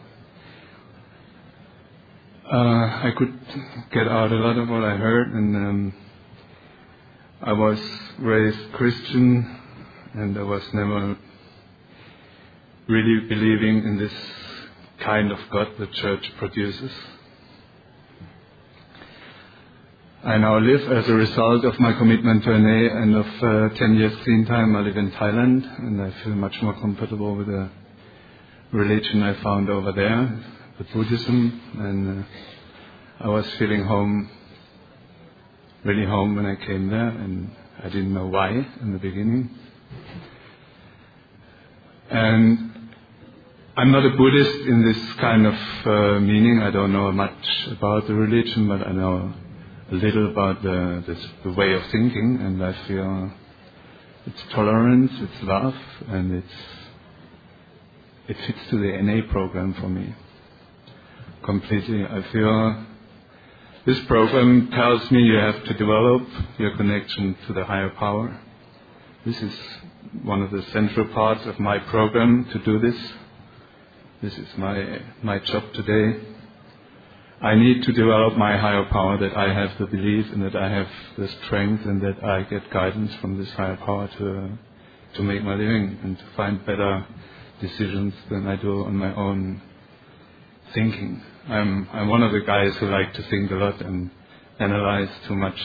I could get out a lot of what I heard, and I was raised Christian, and I was never really believing in this kind of God the church produces. I now live as a result of my commitment to NA and of 10 years clean time. I live in Thailand, and I feel much more comfortable with the religion I found over there, with Buddhism, and I was feeling really home when I came there, and I didn't know why in the beginning. And I'm not a Buddhist in this kind of meaning. I don't know much about the religion, but I know a little about the way of thinking, and I feel it's tolerance, it's love, and it fits to the NA program for me completely. I feel this program tells me you have to develop your connection to the higher power. This is one of the central parts of my program, to do this. This is my job today. I need to develop my higher power, that I have the belief and that I have the strength and that I get guidance from this higher power to make my living and to find better decisions than I do on my own thinking. I'm one of the guys who like to think a lot and analyze too much.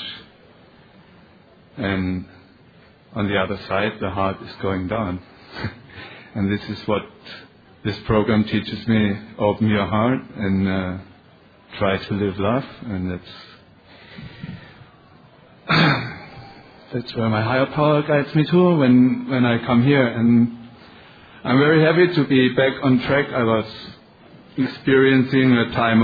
And on the other side, the heart is going down. And this is what this program teaches me: open your heart and try to live love, and that's That's where my higher power guides me to when I come here. And I'm very happy to be back on track. I was experiencing a time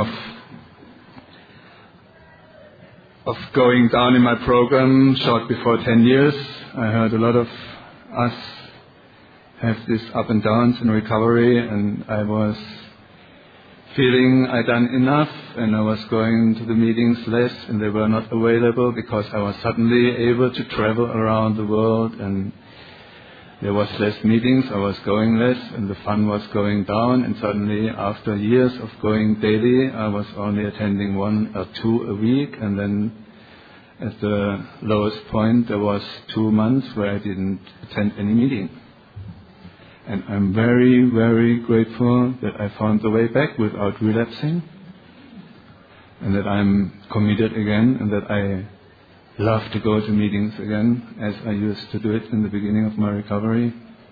of going down in my program short before 10 years. I heard a lot of us have this up and downs in recovery, and I was feeling I'd done enough, and I was going to the meetings less, and they were not available because I was suddenly able to travel around the world, and there was less meetings, I was going less, and the fun was going down, and suddenly after years of going daily, I was only attending 1 or 2 a week, and then at the lowest point there was 2 months where I didn't attend any meeting. And I'm very, very grateful that I found the way back without relapsing, and that I'm committed again, and that I love to go to meetings again as I used to do it in the beginning of my recovery.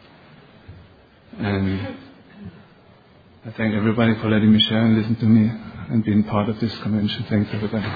And I thank everybody for letting me share and listen to me and being part of this convention. Thanks, everybody.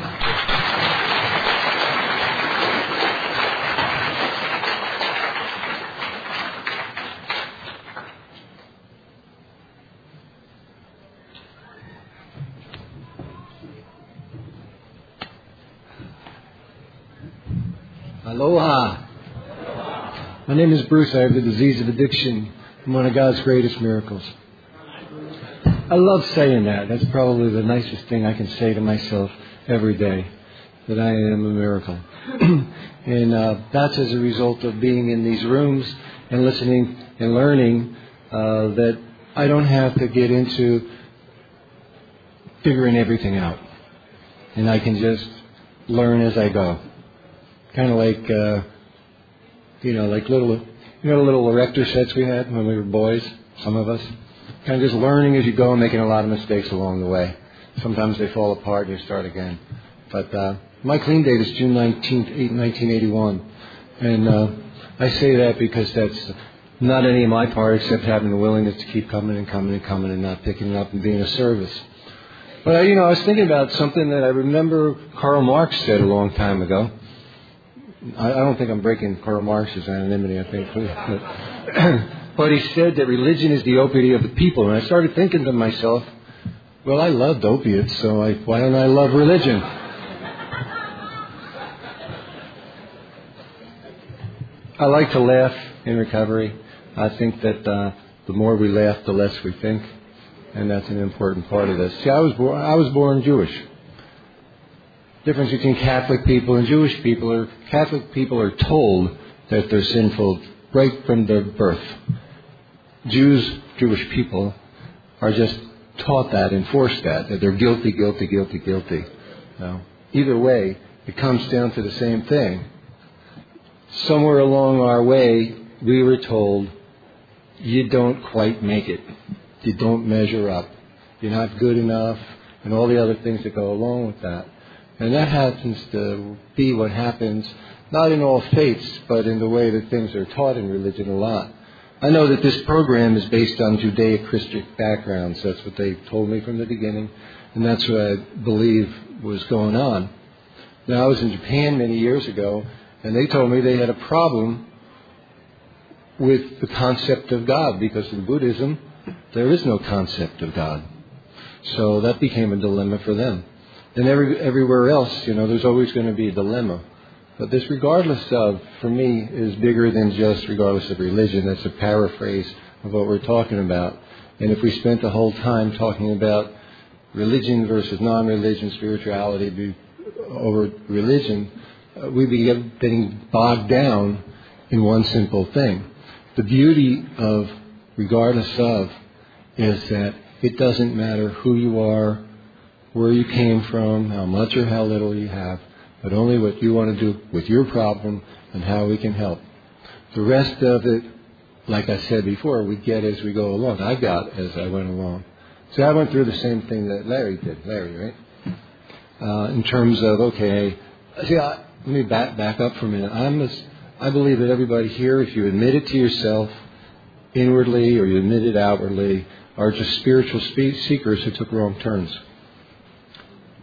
Aloha. My name is Bruce. I have the disease of addiction. I'm one of God's greatest miracles. I love saying that. That's probably the nicest thing I can say to myself every day, that I am a miracle. And that's as a result of being in these rooms and listening and learning that I don't have to get into figuring everything out. And I can just learn as I go. Kind of like, like little erector sets we had when we were boys, some of us. Kind of just learning as you go and making a lot of mistakes along the way. Sometimes they fall apart and you start again. But my clean date is June 19th, 1981. And I say that because that's not any of my part except having the willingness to keep coming and coming and coming and not picking it up and being of service. But, I was thinking about something that I remember Karl Marx said a long time ago. I don't think I'm breaking Karl Marx's anonymity, I think. But he said that religion is the opiate of the people. And I started thinking to myself, well, I loved opiates, so why don't I love religion? I like to laugh in recovery. I think that the more we laugh, the less we think. And that's an important part of this. See, I was born Jewish. Difference between Catholic people and Jewish people are Catholic people are told that they're sinful right from their birth. Jewish people are just taught that, enforced that they're guilty. Now, either way, it comes down to the same thing. Somewhere along our way, we were told, you don't quite make it. You don't measure up. You're not good enough, and all the other things that go along with that. And that happens to be what happens, not in all faiths, but in the way that things are taught in religion a lot. I know that this program is based on Judeo-Christian backgrounds. That's what they told me from the beginning, and that's what I believe was going on. Now, I was in Japan many years ago, and they told me they had a problem with the concept of God, because in Buddhism, there is no concept of God. So that became a dilemma for them. And everywhere else, there's always going to be a dilemma. But this regardless of, for me, is bigger than just regardless of religion. That's a paraphrase of what we're talking about. And if we spent the whole time talking about religion versus non-religion, spirituality over religion, we'd be getting bogged down in one simple thing. The beauty of regardless of is that it doesn't matter who you are, where you came from, how much or how little you have, but only what you want to do with your problem and how we can help. The rest of it, like I said before, we get as we go along. I got as I went along. So I went through the same thing that Larry did. Larry, right? In terms of, let me back up for a minute. I believe that everybody here, if you admit it to yourself inwardly or you admit it outwardly, are just spiritual seekers who took wrong turns.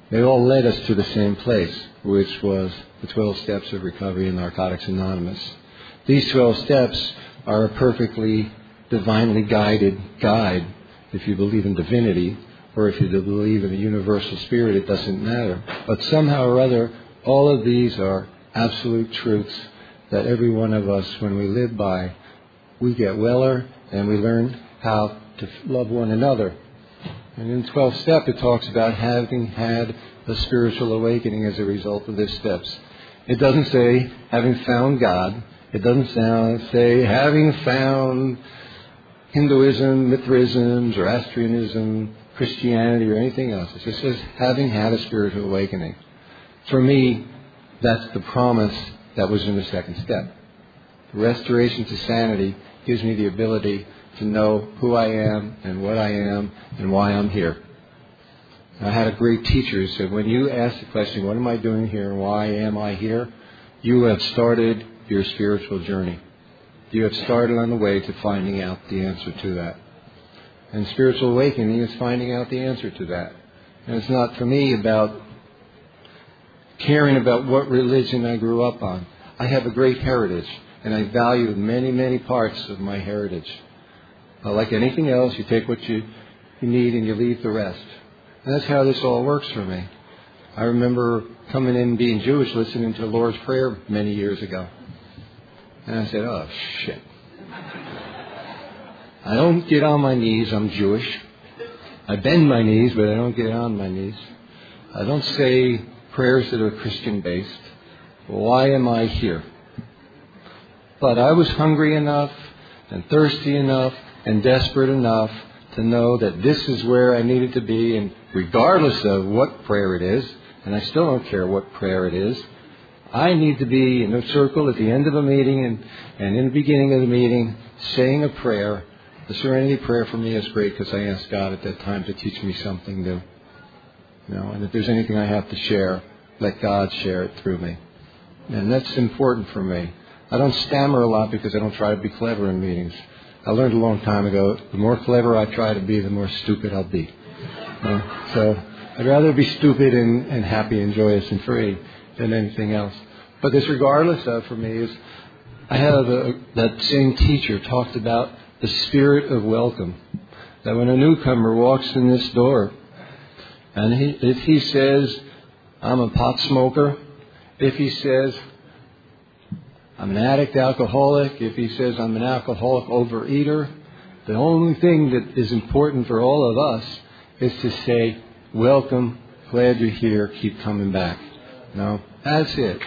They all led us to the same place, which was the 12 Steps of Recovery in Narcotics Anonymous. These 12 steps are a perfectly divinely guided guide. If you believe in divinity, or if you believe in a universal spirit, it doesn't matter. But somehow or other, all of these are absolute truths that every one of us, when we live by, we get weller and we learn how to love one another. And in the 12th step, it talks about having had a spiritual awakening as a result of these steps. It doesn't say having found God. It doesn't say having found Hinduism, Mithraism, Zoroastrianism, Christianity, or anything else. It just says having had a spiritual awakening. For me, that's the promise that was in the second step. Restoration to sanity gives me the ability to know who I am and what I am and why I'm here. I had a great teacher who said, when you ask the question, what am I doing here and why am I here? You have started your spiritual journey. You have started on the way to finding out the answer to that. And spiritual awakening is finding out the answer to that. And it's not for me about caring about what religion I grew up on. I have a great heritage, and I value many, many parts of my heritage. Like anything else, you take what you need and you leave the rest. And that's how this all works for me. I remember coming in being Jewish, listening to the Lord's Prayer many years ago. And I said, oh, shit. I don't get on my knees, I'm Jewish. I bend my knees, but I don't get on my knees. I don't say prayers that are Christian-based. Why am I here? But I was hungry enough and thirsty enough and desperate enough to know that this is where I needed to be, and regardless of what prayer it is, and I still don't care what prayer it is, I need to be in a circle at the end of a meeting and in the beginning of the meeting saying a prayer. The Serenity Prayer for me is great because I asked God at that time to teach me something new. And if there's anything I have to share, let God share it through me. And that's important for me. I don't stammer a lot because I don't try to be clever in meetings. I learned a long time ago, the more clever I try to be, the more stupid I'll be. So I'd rather be stupid and happy and joyous and free than anything else. But this regardless of, for me, is I have that same teacher talked about the spirit of welcome. That when a newcomer walks in this door, and if he says, I'm a pot smoker, if he says, I'm an addict, alcoholic, if he says I'm an alcoholic overeater, the only thing that is important for all of us is to say, welcome, glad you're here, keep coming back. That's it.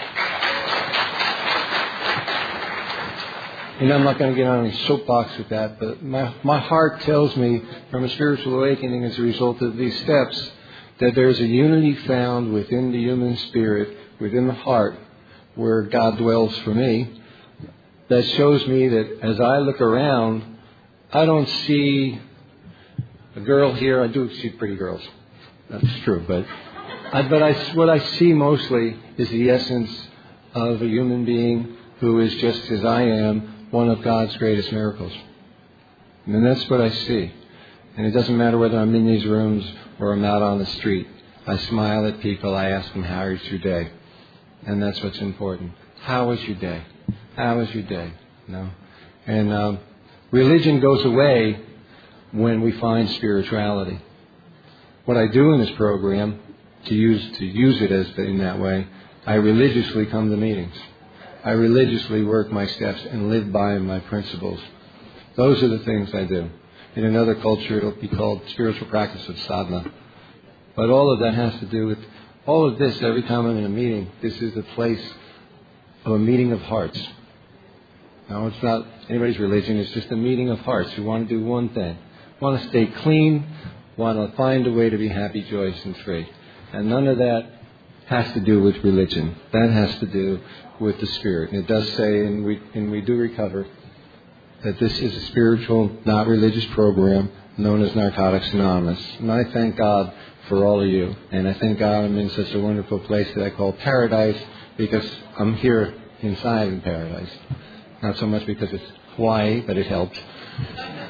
I'm not going to get on any soapbox with that, but my heart tells me from a spiritual awakening as a result of these steps that there's a unity found within the human spirit, within the heart, where God dwells for me, that shows me that as I look around, I don't see a girl here. I do see pretty girls. That's true. But what I see mostly is the essence of a human being who is just as I am, one of God's greatest miracles. And that's what I see. And it doesn't matter whether I'm in these rooms or I'm out on the street. I smile at people. I ask them, how is your day? And that's what's important. How was your day? How was your day? And religion goes away when we find spirituality. What I do in this program, to use it as in that way, I religiously come to meetings. I religiously work my steps and live by my principles. Those are the things I do. In another culture, it'll be called spiritual practice of sadhana. But all of that has to do with all of this. Every time I'm in a meeting, this is the place of a meeting of hearts. Now, it's not anybody's religion. It's just a meeting of hearts who want to do one thing. Want to stay clean, want to find a way to be happy, joyous, and free. And none of that has to do with religion. That has to do with the Spirit. And it does say, and we do recover, that this is a spiritual, not religious program known as Narcotics Anonymous. And I thank God for all of you. And I thank God I'm in such a wonderful place that I call paradise, because I'm here inside in paradise. Not so much because it's Hawaii, but it helps.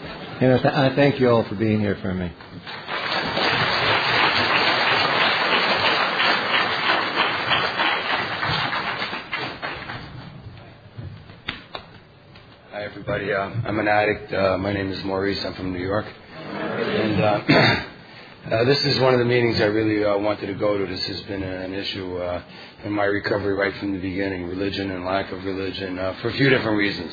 And I thank you all for being here for me. everybody. I'm an addict. My name is Maurice. I'm from New York. And this is one of the meetings I really wanted to go to. This has been an issue in my recovery right from the beginning, religion and lack of religion, for a few different reasons.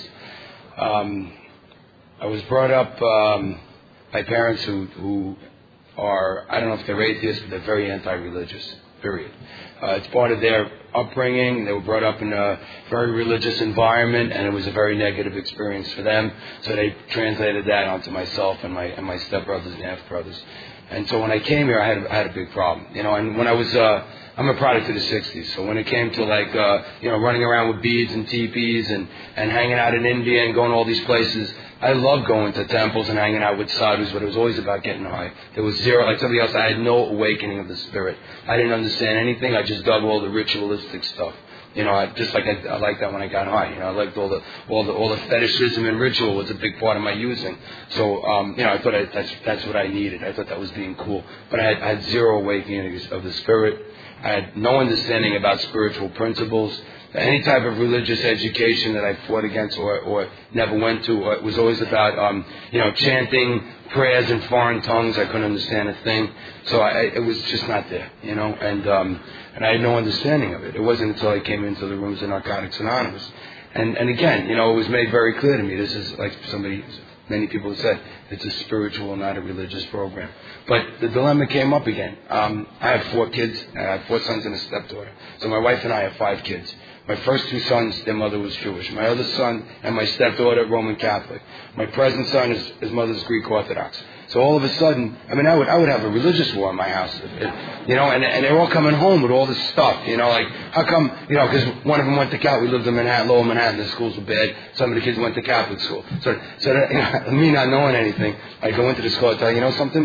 I was brought up by parents who are, I don't know if they're atheists, but they're very anti-religious, period. It's part of their upbringing. They were brought up in a very religious environment, and it was a very negative experience for them. So they translated that onto myself and my stepbrothers and half-brothers. And so when I came here, I had a big problem, And when I was, I'm a product of the '60s. So when it came to running around with beads and teepees and hanging out in India and going to all these places, I loved going to temples and hanging out with sadhus, but it was always about getting high. There was zero, like somebody else, I had no awakening of the spirit. I didn't understand anything. I just dug all the ritualistic stuff. I liked that when I got high. I liked all the fetishism and ritual was a big part of my using. So, I thought that's what I needed. I thought that was being cool. But I had zero awakening of the spirit. I had no understanding about spiritual principles. Any type of religious education that I fought against or never went to was always about, chanting prayers in foreign tongues. I couldn't understand a thing. So it was just not there, and I had no understanding of it. It wasn't until I came into the rooms of Narcotics Anonymous. And again, it was made very clear to me. This is like many people have said, it's a spiritual, not a religious program. But the dilemma came up again. I have 4 kids. I have 4 sons and a stepdaughter. So my wife and I have 5 kids. My first 2 sons, their mother was Jewish. My other son and my stepdaughter, Roman Catholic. My present son, his mother's Greek Orthodox. So all of a sudden, I would have a religious war in my house, and they're all coming home with all this stuff, like, how come, because one of them went to Catholic, we lived in Manhattan, Lower Manhattan, the schools were bad, some of the kids went to Catholic school. So that, me not knowing anything, I go into the school, I tell you, something?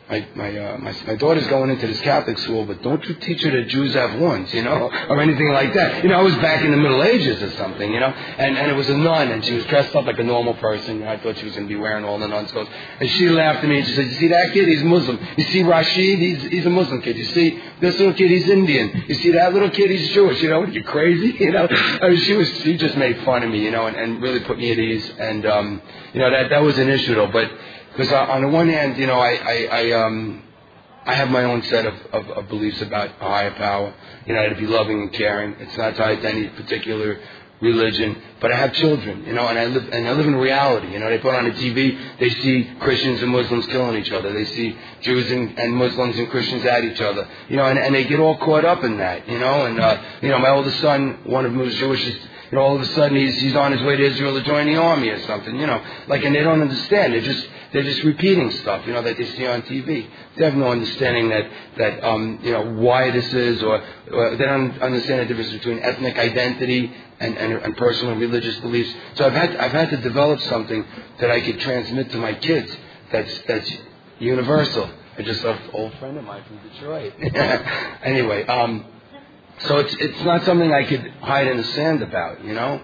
My daughter's going into this Catholic school, but don't you teach her that Jews have horns, or anything like that. I was back in the Middle Ages or something, and it was a nun, and she was dressed up like a normal person. I thought she was going to be wearing all the nuns' clothes. And she laughed at me and she said, you see that kid? He's Muslim. You see Rashid? He's a Muslim kid. You see this little kid? He's Indian. You see that little kid? He's Jewish. Are you crazy? She just made fun of me, and really put me at ease. And, that was an issue though, but, because on the one hand, I have my own set of beliefs about a higher power, to be loving and caring. It's not tied to any particular religion, but I have children, and I live in reality. They put on the TV, they see Christians and Muslims killing each other. They see Jews and Muslims and Christians at each other, and they get all caught up in that, my oldest son, one of them was Jewish. All of a sudden he's on his way to Israel to join the army or something, and they don't understand. They're just repeating stuff, that they see on TV. They have no understanding that why this is, or they don't understand the difference between ethnic identity and personal religious beliefs. So I've had to develop something that I could transmit to my kids that's universal. I just saw an old friend of mine from Detroit. Anyway, so it's not something I could hide in the sand about,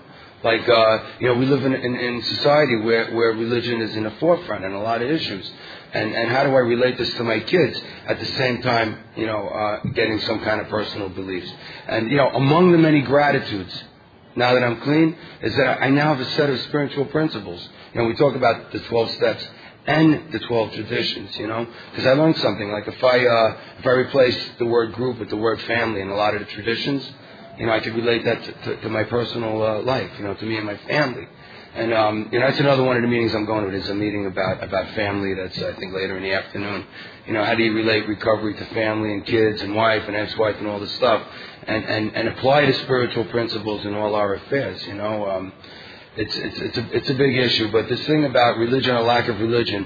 we live in society where religion is in the forefront in a lot of issues. And how do I relate this to my kids at the same time, getting some kind of personal beliefs? And, among the many gratitudes, now that I'm clean, is that I now have a set of spiritual principles. We talk about the 12 steps and the 12 traditions, because I learned something. Like if I replace the word group with the word family in a lot of the traditions, I could relate that to my personal life, to me and my family. And, that's another one of the meetings I'm going to. There's a meeting about family that's, I think, later in the afternoon. How do you relate recovery to family and kids and wife and ex-wife and all this stuff and apply the spiritual principles in all our affairs, It's a big issue, but this thing about religion or lack of religion,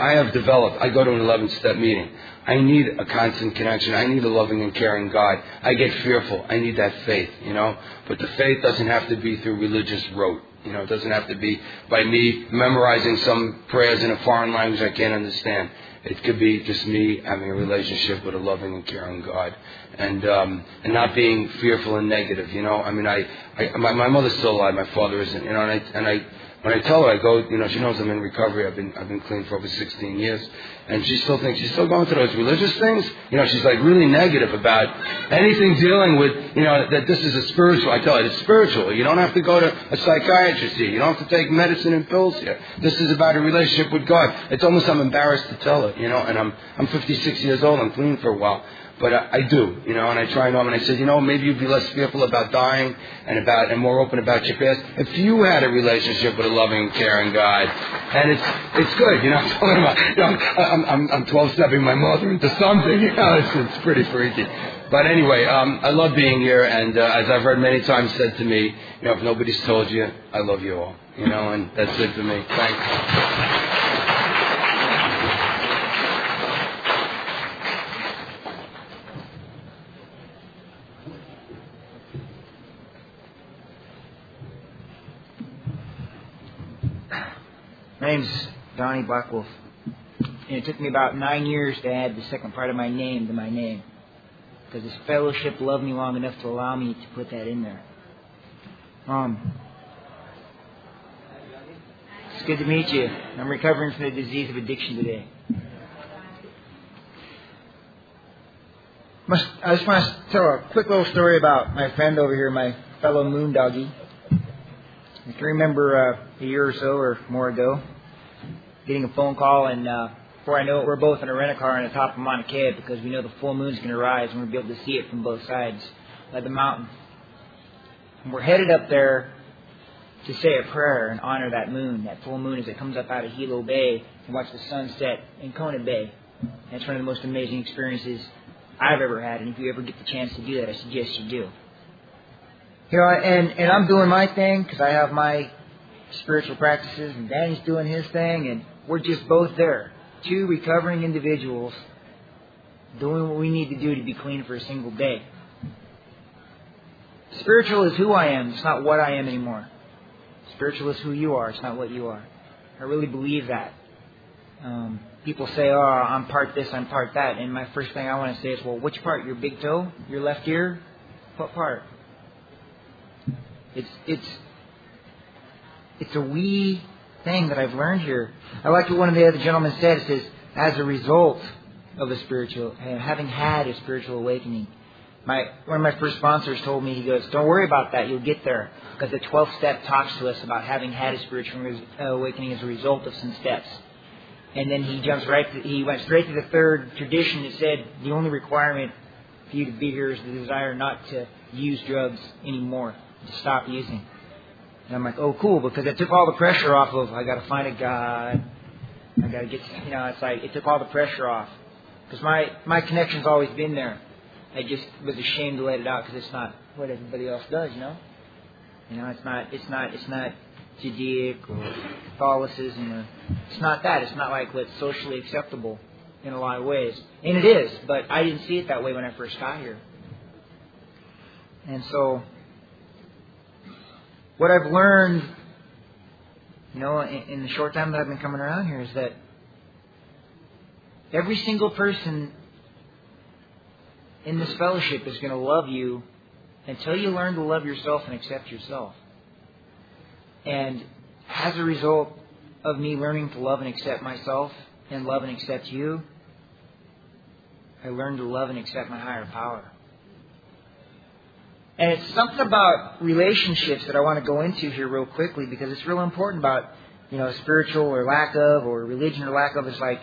I go to an 11-step meeting. I need a constant connection. I need a loving and caring God. I get fearful. I need that faith, But the faith doesn't have to be through religious rote. It doesn't have to be by me memorizing some prayers in a foreign language I can't understand. It could be just me having a relationship with a loving and caring God, and not being fearful and negative. My mother's still alive. My father isn't. And when I tell her, I go, she knows I'm in recovery. I've been clean for over 16 years, and she still thinks she's still going to those religious things. She's like really negative about anything dealing with, that this is a spiritual. I tell her it's spiritual. You don't have to go to a psychiatrist here. You don't have to take medicine and pills here. This is about a relationship with God. It's almost I'm embarrassed to tell her, and I'm 56 years old. I'm clean for a while. But I do, and I try and I said, maybe you'd be less fearful about dying and more open about your past if you had a relationship with a loving, caring God. And it's good, I'm talking about, I'm 12-stepping my mother into something, it's pretty freaky. But anyway, I love being here, and as I've heard many times said to me, if nobody's told you, I love you all, and that's it for me. Thanks. My name's Donnie Blackwolf, and it took me about 9 years to add the second part of my name to my name, because this fellowship loved me long enough to allow me to put that in there. It's good to meet you. I'm recovering from the disease of addiction today. I just want to tell a quick little story about my friend over here, my fellow moondoggy. I can remember a year or so or more ago getting a phone call, and before I know it, we're both in a rent-a-car on the top of Mauna Kea because we know the full moon's going to rise and we'll be able to see it from both sides of the mountain. And we're headed up there to say a prayer and honor that moon, that full moon, as it comes up out of Hilo Bay and watch the sun set in Kona Bay. And it's one of the most amazing experiences I've ever had, and if you ever get the chance to do that, I suggest you do. And I'm doing my thing because I have my spiritual practices, and Danny's doing his thing, and we're just both there. Two recovering individuals doing what we need to do to be clean for a single day. Spiritual is who I am. It's not what I am anymore. Spiritual is who you are. It's not what you are. I really believe that. People say, oh, I'm part this, I'm part that. And my first thing I want to say is, well, which part? Your big toe? Your left ear? What part? It's a wee thing that I've learned here. I like what one of the other gentlemen said. It says, as a result of having had a spiritual awakening. One of my first sponsors told me, he goes, don't worry about that, you'll get there. Because the 12th step talks to us about having had a spiritual awakening as a result of some steps. And then he went straight to the third tradition that said the only requirement for you to be here is the desire not to use drugs anymore, to stop using. And I'm like, oh, cool, because it took all the pressure off of, I got to find a God, I got to get, it's like, it took all the pressure off. Because my connection's always been there. I just was ashamed to let it out because it's not what everybody else does, it's not Judaic or Catholicism, or it's not that. It's not like what's socially acceptable in a lot of ways. And it is, but I didn't see it that way when I first got here. And so, what I've learned, in the short time that I've been coming around here is that every single person in this fellowship is going to love you until you learn to love yourself and accept yourself. And as a result of me learning to love and accept myself and love and accept you, I learned to love and accept my higher power. And it's something about relationships that I want to go into here real quickly because it's real important about, spiritual or lack of, or religion or lack of. It's like,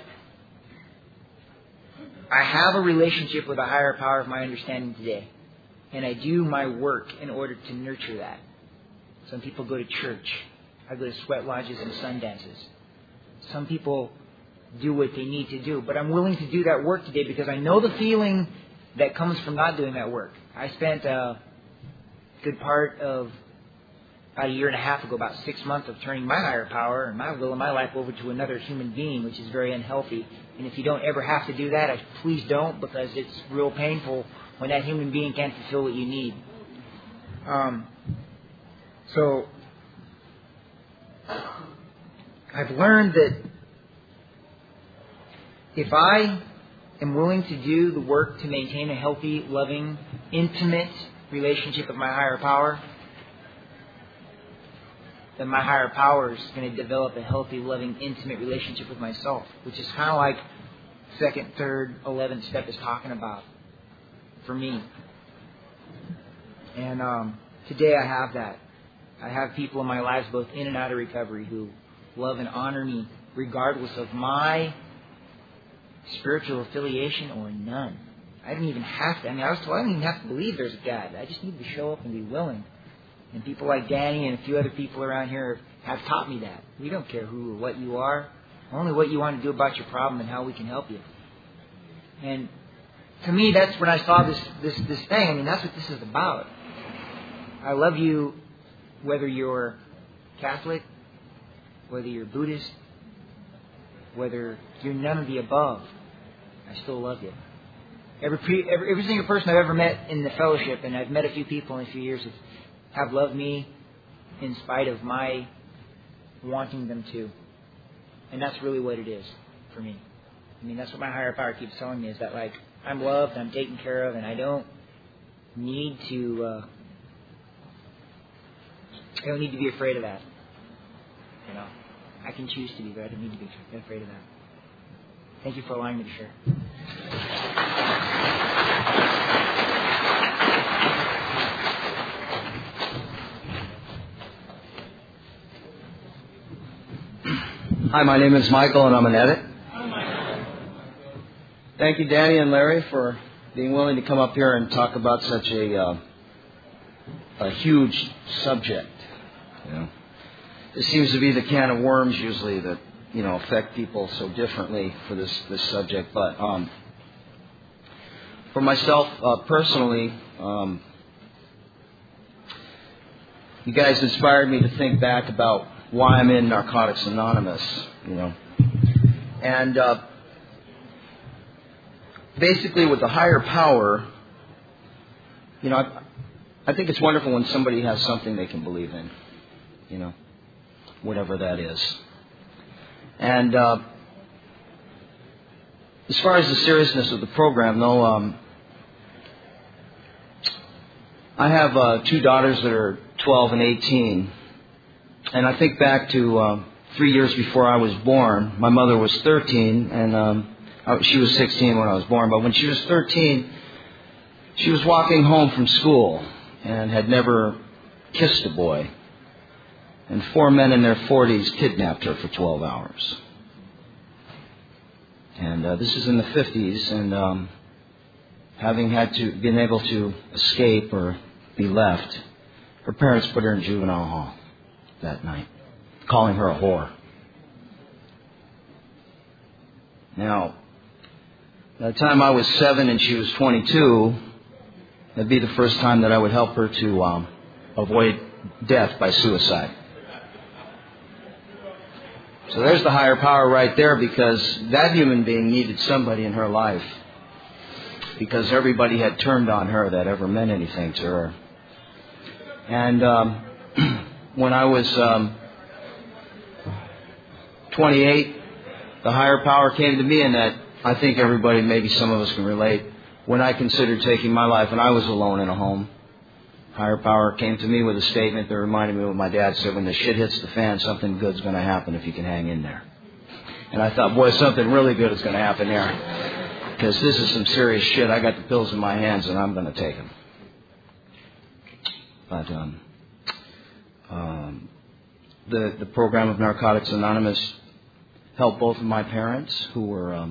I have a relationship with a higher power of my understanding today. And I do my work in order to nurture that. Some people go to church. I go to sweat lodges and sun dances. Some people do what they need to do. But I'm willing to do that work today because I know the feeling that comes from not doing that work. I spent a good part of about a year and a half ago, about 6 months, of turning my higher power and my will and my life over to another human being, which is very unhealthy. And if you don't ever have to do that, please don't, because it's real painful when that human being can't fulfill what you need. So, I've learned that if I am willing to do the work to maintain a healthy, loving, intimate relationship with my higher power, that my higher power is going to develop a healthy, loving, intimate relationship with myself, which is kind of like second, third, 11th step is talking about for me. And today I have that. I have people in my lives, both in and out of recovery, who love and honor me regardless of my spiritual affiliation or none. I didn't even have to. I was told I didn't even have to believe there's a God. I just needed to show up and be willing. And people like Danny and a few other people around here have taught me that. We don't care who or what you are, only what you want to do about your problem and how we can help you. And to me, that's when I saw this thing. That's what this is about. I love you whether you're Catholic, whether you're Buddhist, whether you're none of the above. I still love you. Every single person I've ever met in the fellowship, and I've met a few people in a few years, have loved me in spite of my wanting them to. And that's really what it is for me. That's what my higher power keeps telling me, is that I'm loved, I'm taken care of, and I don't need to be afraid of that. I can choose to be, but I don't need to be afraid of that. Thank you for allowing me to share. Hi, my name is Michael, and I'm an addict. Thank you, Danny and Larry, for being willing to come up here and talk about such a huge subject. It seems to be the can of worms usually that affect people so differently for this subject. But for myself personally, you guys inspired me to think back about why I'm in Narcotics Anonymous, and basically with the higher power, I think it's wonderful when somebody has something they can believe in, whatever that is. And as far as the seriousness of the program, though, I have two daughters that are 12 and 18. And I think back to 3 years before I was born. My mother was 13, and she was 16 when I was born. But when she was 13, she was walking home from school and had never kissed a boy. And 4 men in their 40s kidnapped her for 12 hours. And this is in the 50s, and having been able to escape or be left, her parents put her in juvenile hall that night, calling her a whore. Now, by the time I was 7 and she was 22, that'd be the first time that I would help her to avoid death by suicide. So there's the higher power right there, because that human being needed somebody in her life, because everybody had turned on her that ever meant anything to her. And when I was 28, the higher power came to me, and that I think everybody, maybe some of us can relate, when I considered taking my life and I was alone in a home, higher power came to me with a statement that reminded me of what my dad said: when the shit hits the fan, something good's going to happen if you can hang in there. And I thought, boy, something really good is going to happen there, because this is some serious shit. I got the pills in my hands, and I'm going to take them. But the program of Narcotics Anonymous helped both of my parents, who were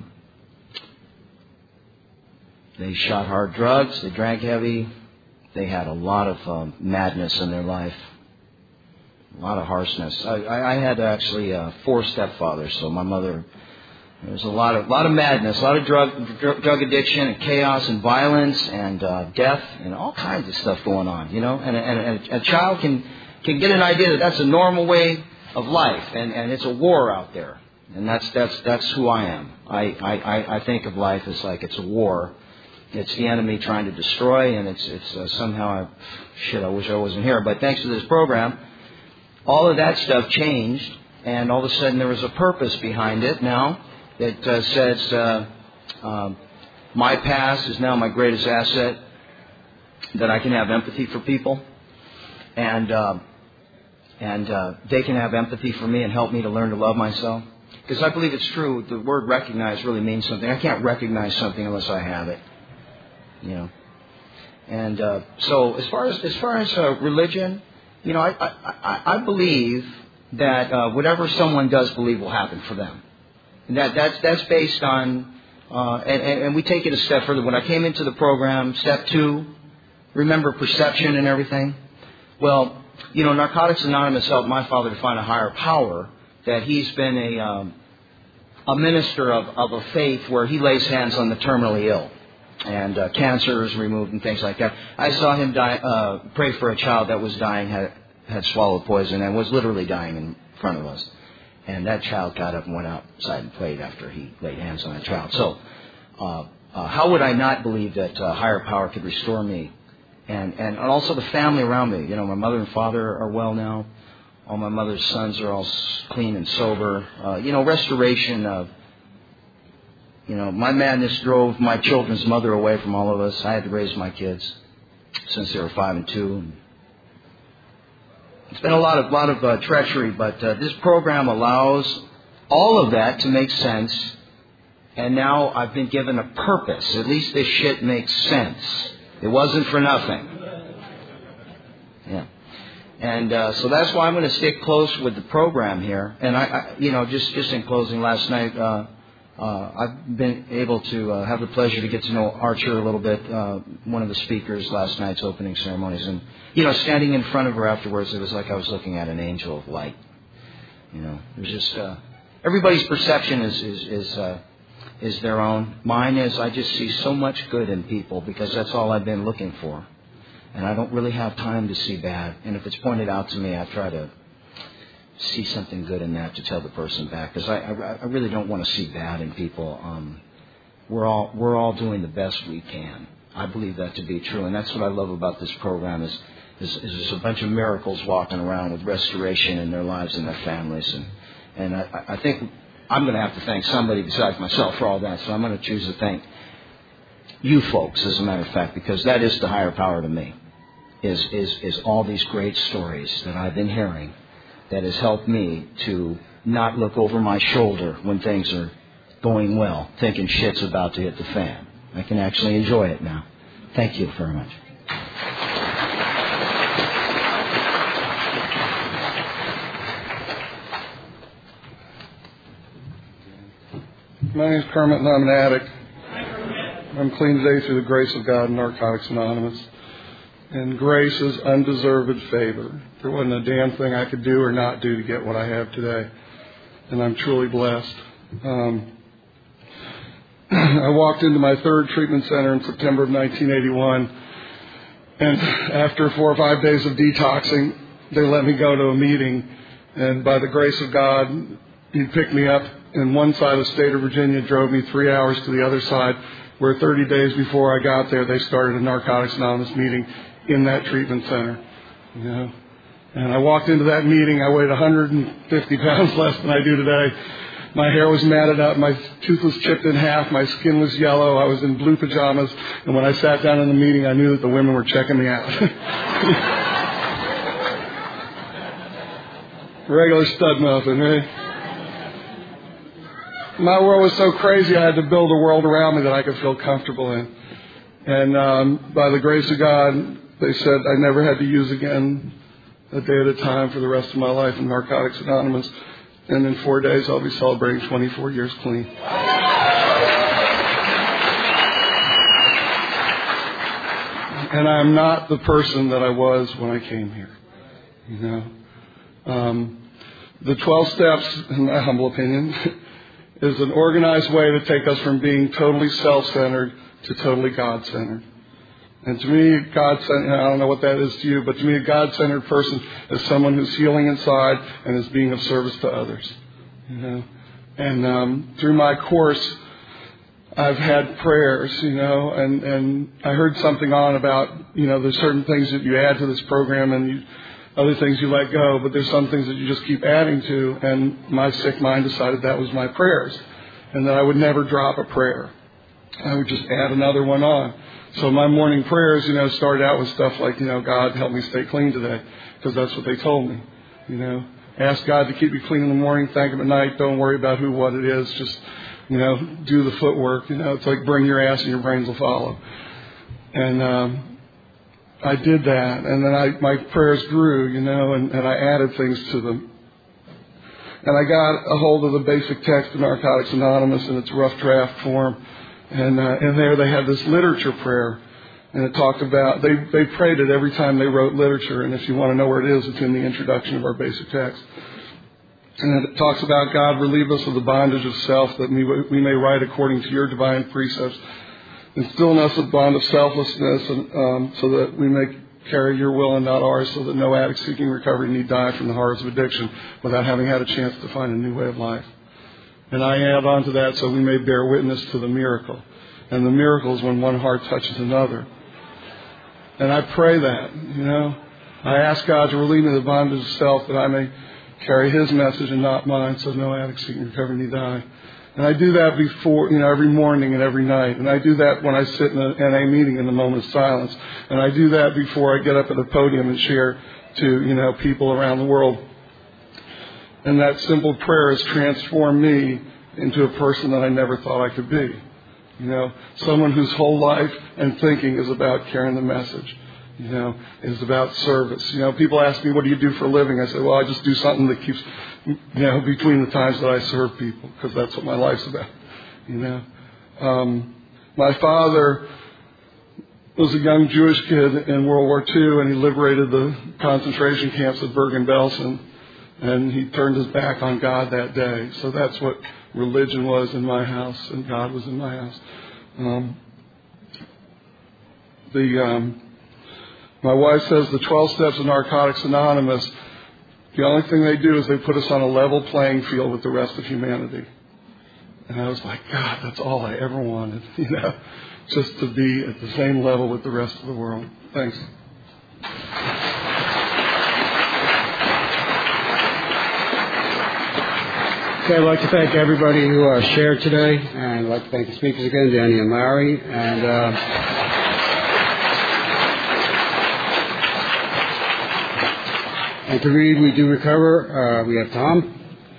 they shot hard drugs, they drank heavy, they had a lot of madness in their life, a lot of harshness. I had actually 4 stepfathers, so my mother, there was a lot of madness, a lot of drug addiction and chaos and violence and death and all kinds of stuff going on, And a child can get an idea that that's a normal way of life, and it's a war out there, and that's who I am. I think of life as like it's a war. It's the enemy trying to destroy, and it's somehow I wish I wasn't here. But thanks to this program, all of that stuff changed, and all of a sudden there was a purpose behind it now that says my past is now my greatest asset, that I can have empathy for people. And and they can have empathy for me and help me to learn to love myself. Because I believe it's true. The word recognize really means something. I can't recognize something unless I have it. You know. And so as far as religion, you know, I believe that whatever someone does believe will happen for them. And that's based on and we take it a step further. When I came into the program, step 2, remember perception and everything. Well, you know, Narcotics Anonymous helped my father to find a higher power, that he's been a minister of a faith where he lays hands on the terminally ill, and cancer is removed and things like that. I saw him pray for a child that was dying, had swallowed poison, and was literally dying in front of us. And that child got up and went outside and played after he laid hands on that child. So how would I not believe that higher power could restore me? And also the family around me. You know, my mother and father are well now. All my mother's sons are all clean and sober. You know, restoration of, you know, my madness drove my children's mother away from all of us. I had to raise my kids since they were 5 and 2. And it's been a lot of treachery, but this program allows all of that to make sense. And now I've been given a purpose. At least this shit makes sense. It wasn't for nothing. Yeah. And so that's why I'm going to stick close with the program here. And I you know, just in closing, last night I've been able to have the pleasure to get to know Archer a little bit, one of the speakers last night's opening ceremonies. And, you know, standing in front of her afterwards, it was like I was looking at an angel of light. You know, it was just everybody's perception is their own. Mine is I just see so much good in people because that's all I've been looking for. And I don't really have time to see bad. And if it's pointed out to me, I try to see something good in that to tell the person back. Because I really don't want to see bad in people. We're all doing the best we can. I believe that to be true. And that's what I love about this program is there's a bunch of miracles walking around with restoration in their lives and their families. And I think I'm going to have to thank somebody besides myself for all that. So I'm going to choose to thank you folks, as a matter of fact, because that is the higher power to me. Is all these great stories that I've been hearing that has helped me to not look over my shoulder when things are going well, thinking shit's about to hit the fan. I can actually enjoy it now. Thank you very much. My name is Kermit and I'm an addict. I'm clean today through the grace of God and Narcotics Anonymous. And grace is undeserved favor. There wasn't a damn thing I could do or not do to get what I have today. And I'm truly blessed. I walked into my third treatment center in September of 1981. And after 4 or 5 days of detoxing, they let me go to a meeting. And by the grace of God, he picked me up in one side of the state of Virginia, drove me 3 hours to the other side, where 30 days before I got there, they started a Narcotics Anonymous meeting in that treatment center. You know? And I walked into that meeting, I weighed 150 pounds less than I do today. My hair was matted up, my tooth was chipped in half, my skin was yellow, I was in blue pajamas, and when I sat down in the meeting, I knew that the women were checking me out. Regular stud muffin, right? My world was so crazy, I had to build a world around me that I could feel comfortable in. And by the grace of God, they said I never had to use again a day at a time for the rest of my life in Narcotics Anonymous. And in 4 days, I'll be celebrating 24 years clean. And I'm not the person that I was when I came here. You know, the 12 steps, in my humble opinion, is an organized way to take us from being totally self-centered to totally God-centered. And to me, God-centered, I don't know what that is to you, but to me, a God-centered person is someone who's healing inside and is being of service to others. You know, and through my course, I've had prayers, you know, and I heard something on about, you know, there's certain things that you add to this program and other things you let go, but there's some things that you just keep adding to, and my sick mind decided that was my prayers, and that I would never drop a prayer. I would just add another one on. So my morning prayers, you know, started out with stuff like, you know, God, help me stay clean today, because that's what they told me. You know, ask God to keep you clean in the morning, thank Him at night. Don't worry about who, what it is. Just, you know, do the footwork. You know, it's like bring your ass and your brains will follow. And I did that, and then my prayers grew, you know, and I added things to them. And I got a hold of the basic text of Narcotics Anonymous in its rough draft form. And in there they had this literature prayer. And it talked about, they prayed it every time they wrote literature. And if you want to know where it is, it's in the introduction of our basic text. And it talks about, God, relieve us of the bondage of self, that we may write according to your divine precepts. Instill in us a bond of selflessness, and, so that we may carry your will and not ours, so that no addict seeking recovery need die from the horrors of addiction without having had a chance to find a new way of life. And I add on to that, so we may bear witness to the miracle. And the miracle is when one heart touches another. And I pray that, you know. I ask God to relieve me of the bondage of self, that I may carry His message and not mine, so no addict seeking recovery need die. And I do that before, you know, every morning and every night. And I do that when I sit in an NA meeting in the moment of silence. And I do that before I get up at the podium and share to, you know, people around the world. And that simple prayer has transformed me into a person that I never thought I could be. You know, someone whose whole life and thinking is about carrying the message. You know, is about service. You know, people ask me, what do you do for a living? I say, well, I just do something that keeps, you know, between the times that I serve people, because that's what my life's about. You know, my father was a young Jewish kid in World War II, and he liberated the concentration camps at Bergen-Belsen, and he turned his back on God that day. So that's what religion was in my house, and God was in my house. My wife says the 12 steps of Narcotics Anonymous, the only thing they do is they put us on a level playing field with the rest of humanity. And I was like, God, that's all I ever wanted, you know, just to be at the same level with the rest of the world. Thanks. Okay, I'd like to thank everybody who shared today, and I'd like to thank the speakers again, Danny and Larry. And to read We Do Recover, we have Tom.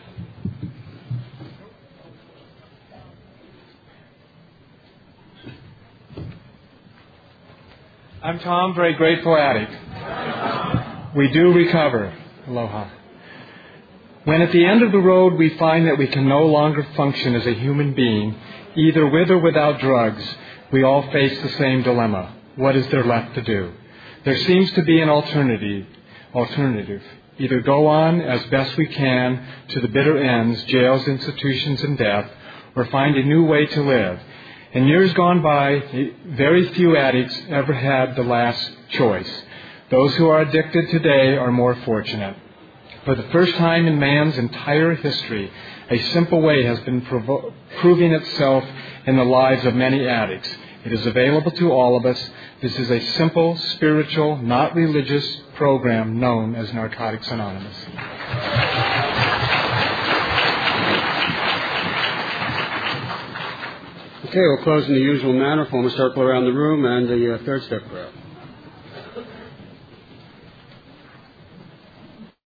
I'm Tom, very grateful addict. We do recover. Aloha. When at the end of the road we find that we can no longer function as a human being, either with or without drugs, we all face the same dilemma. What is there left to do? There seems to be an alternative. Either go on as best we can to the bitter ends, jails, institutions, and death, or find a new way to live. In years gone by, very few addicts ever had the last choice. Those who are addicted today are more fortunate. For the first time in man's entire history, a simple way has been proving itself in the lives of many addicts. It is available to all of us. This is a simple, spiritual, not religious program known as Narcotics Anonymous. Okay, we'll close in the usual manner, form a circle around the room, and the third step prayer.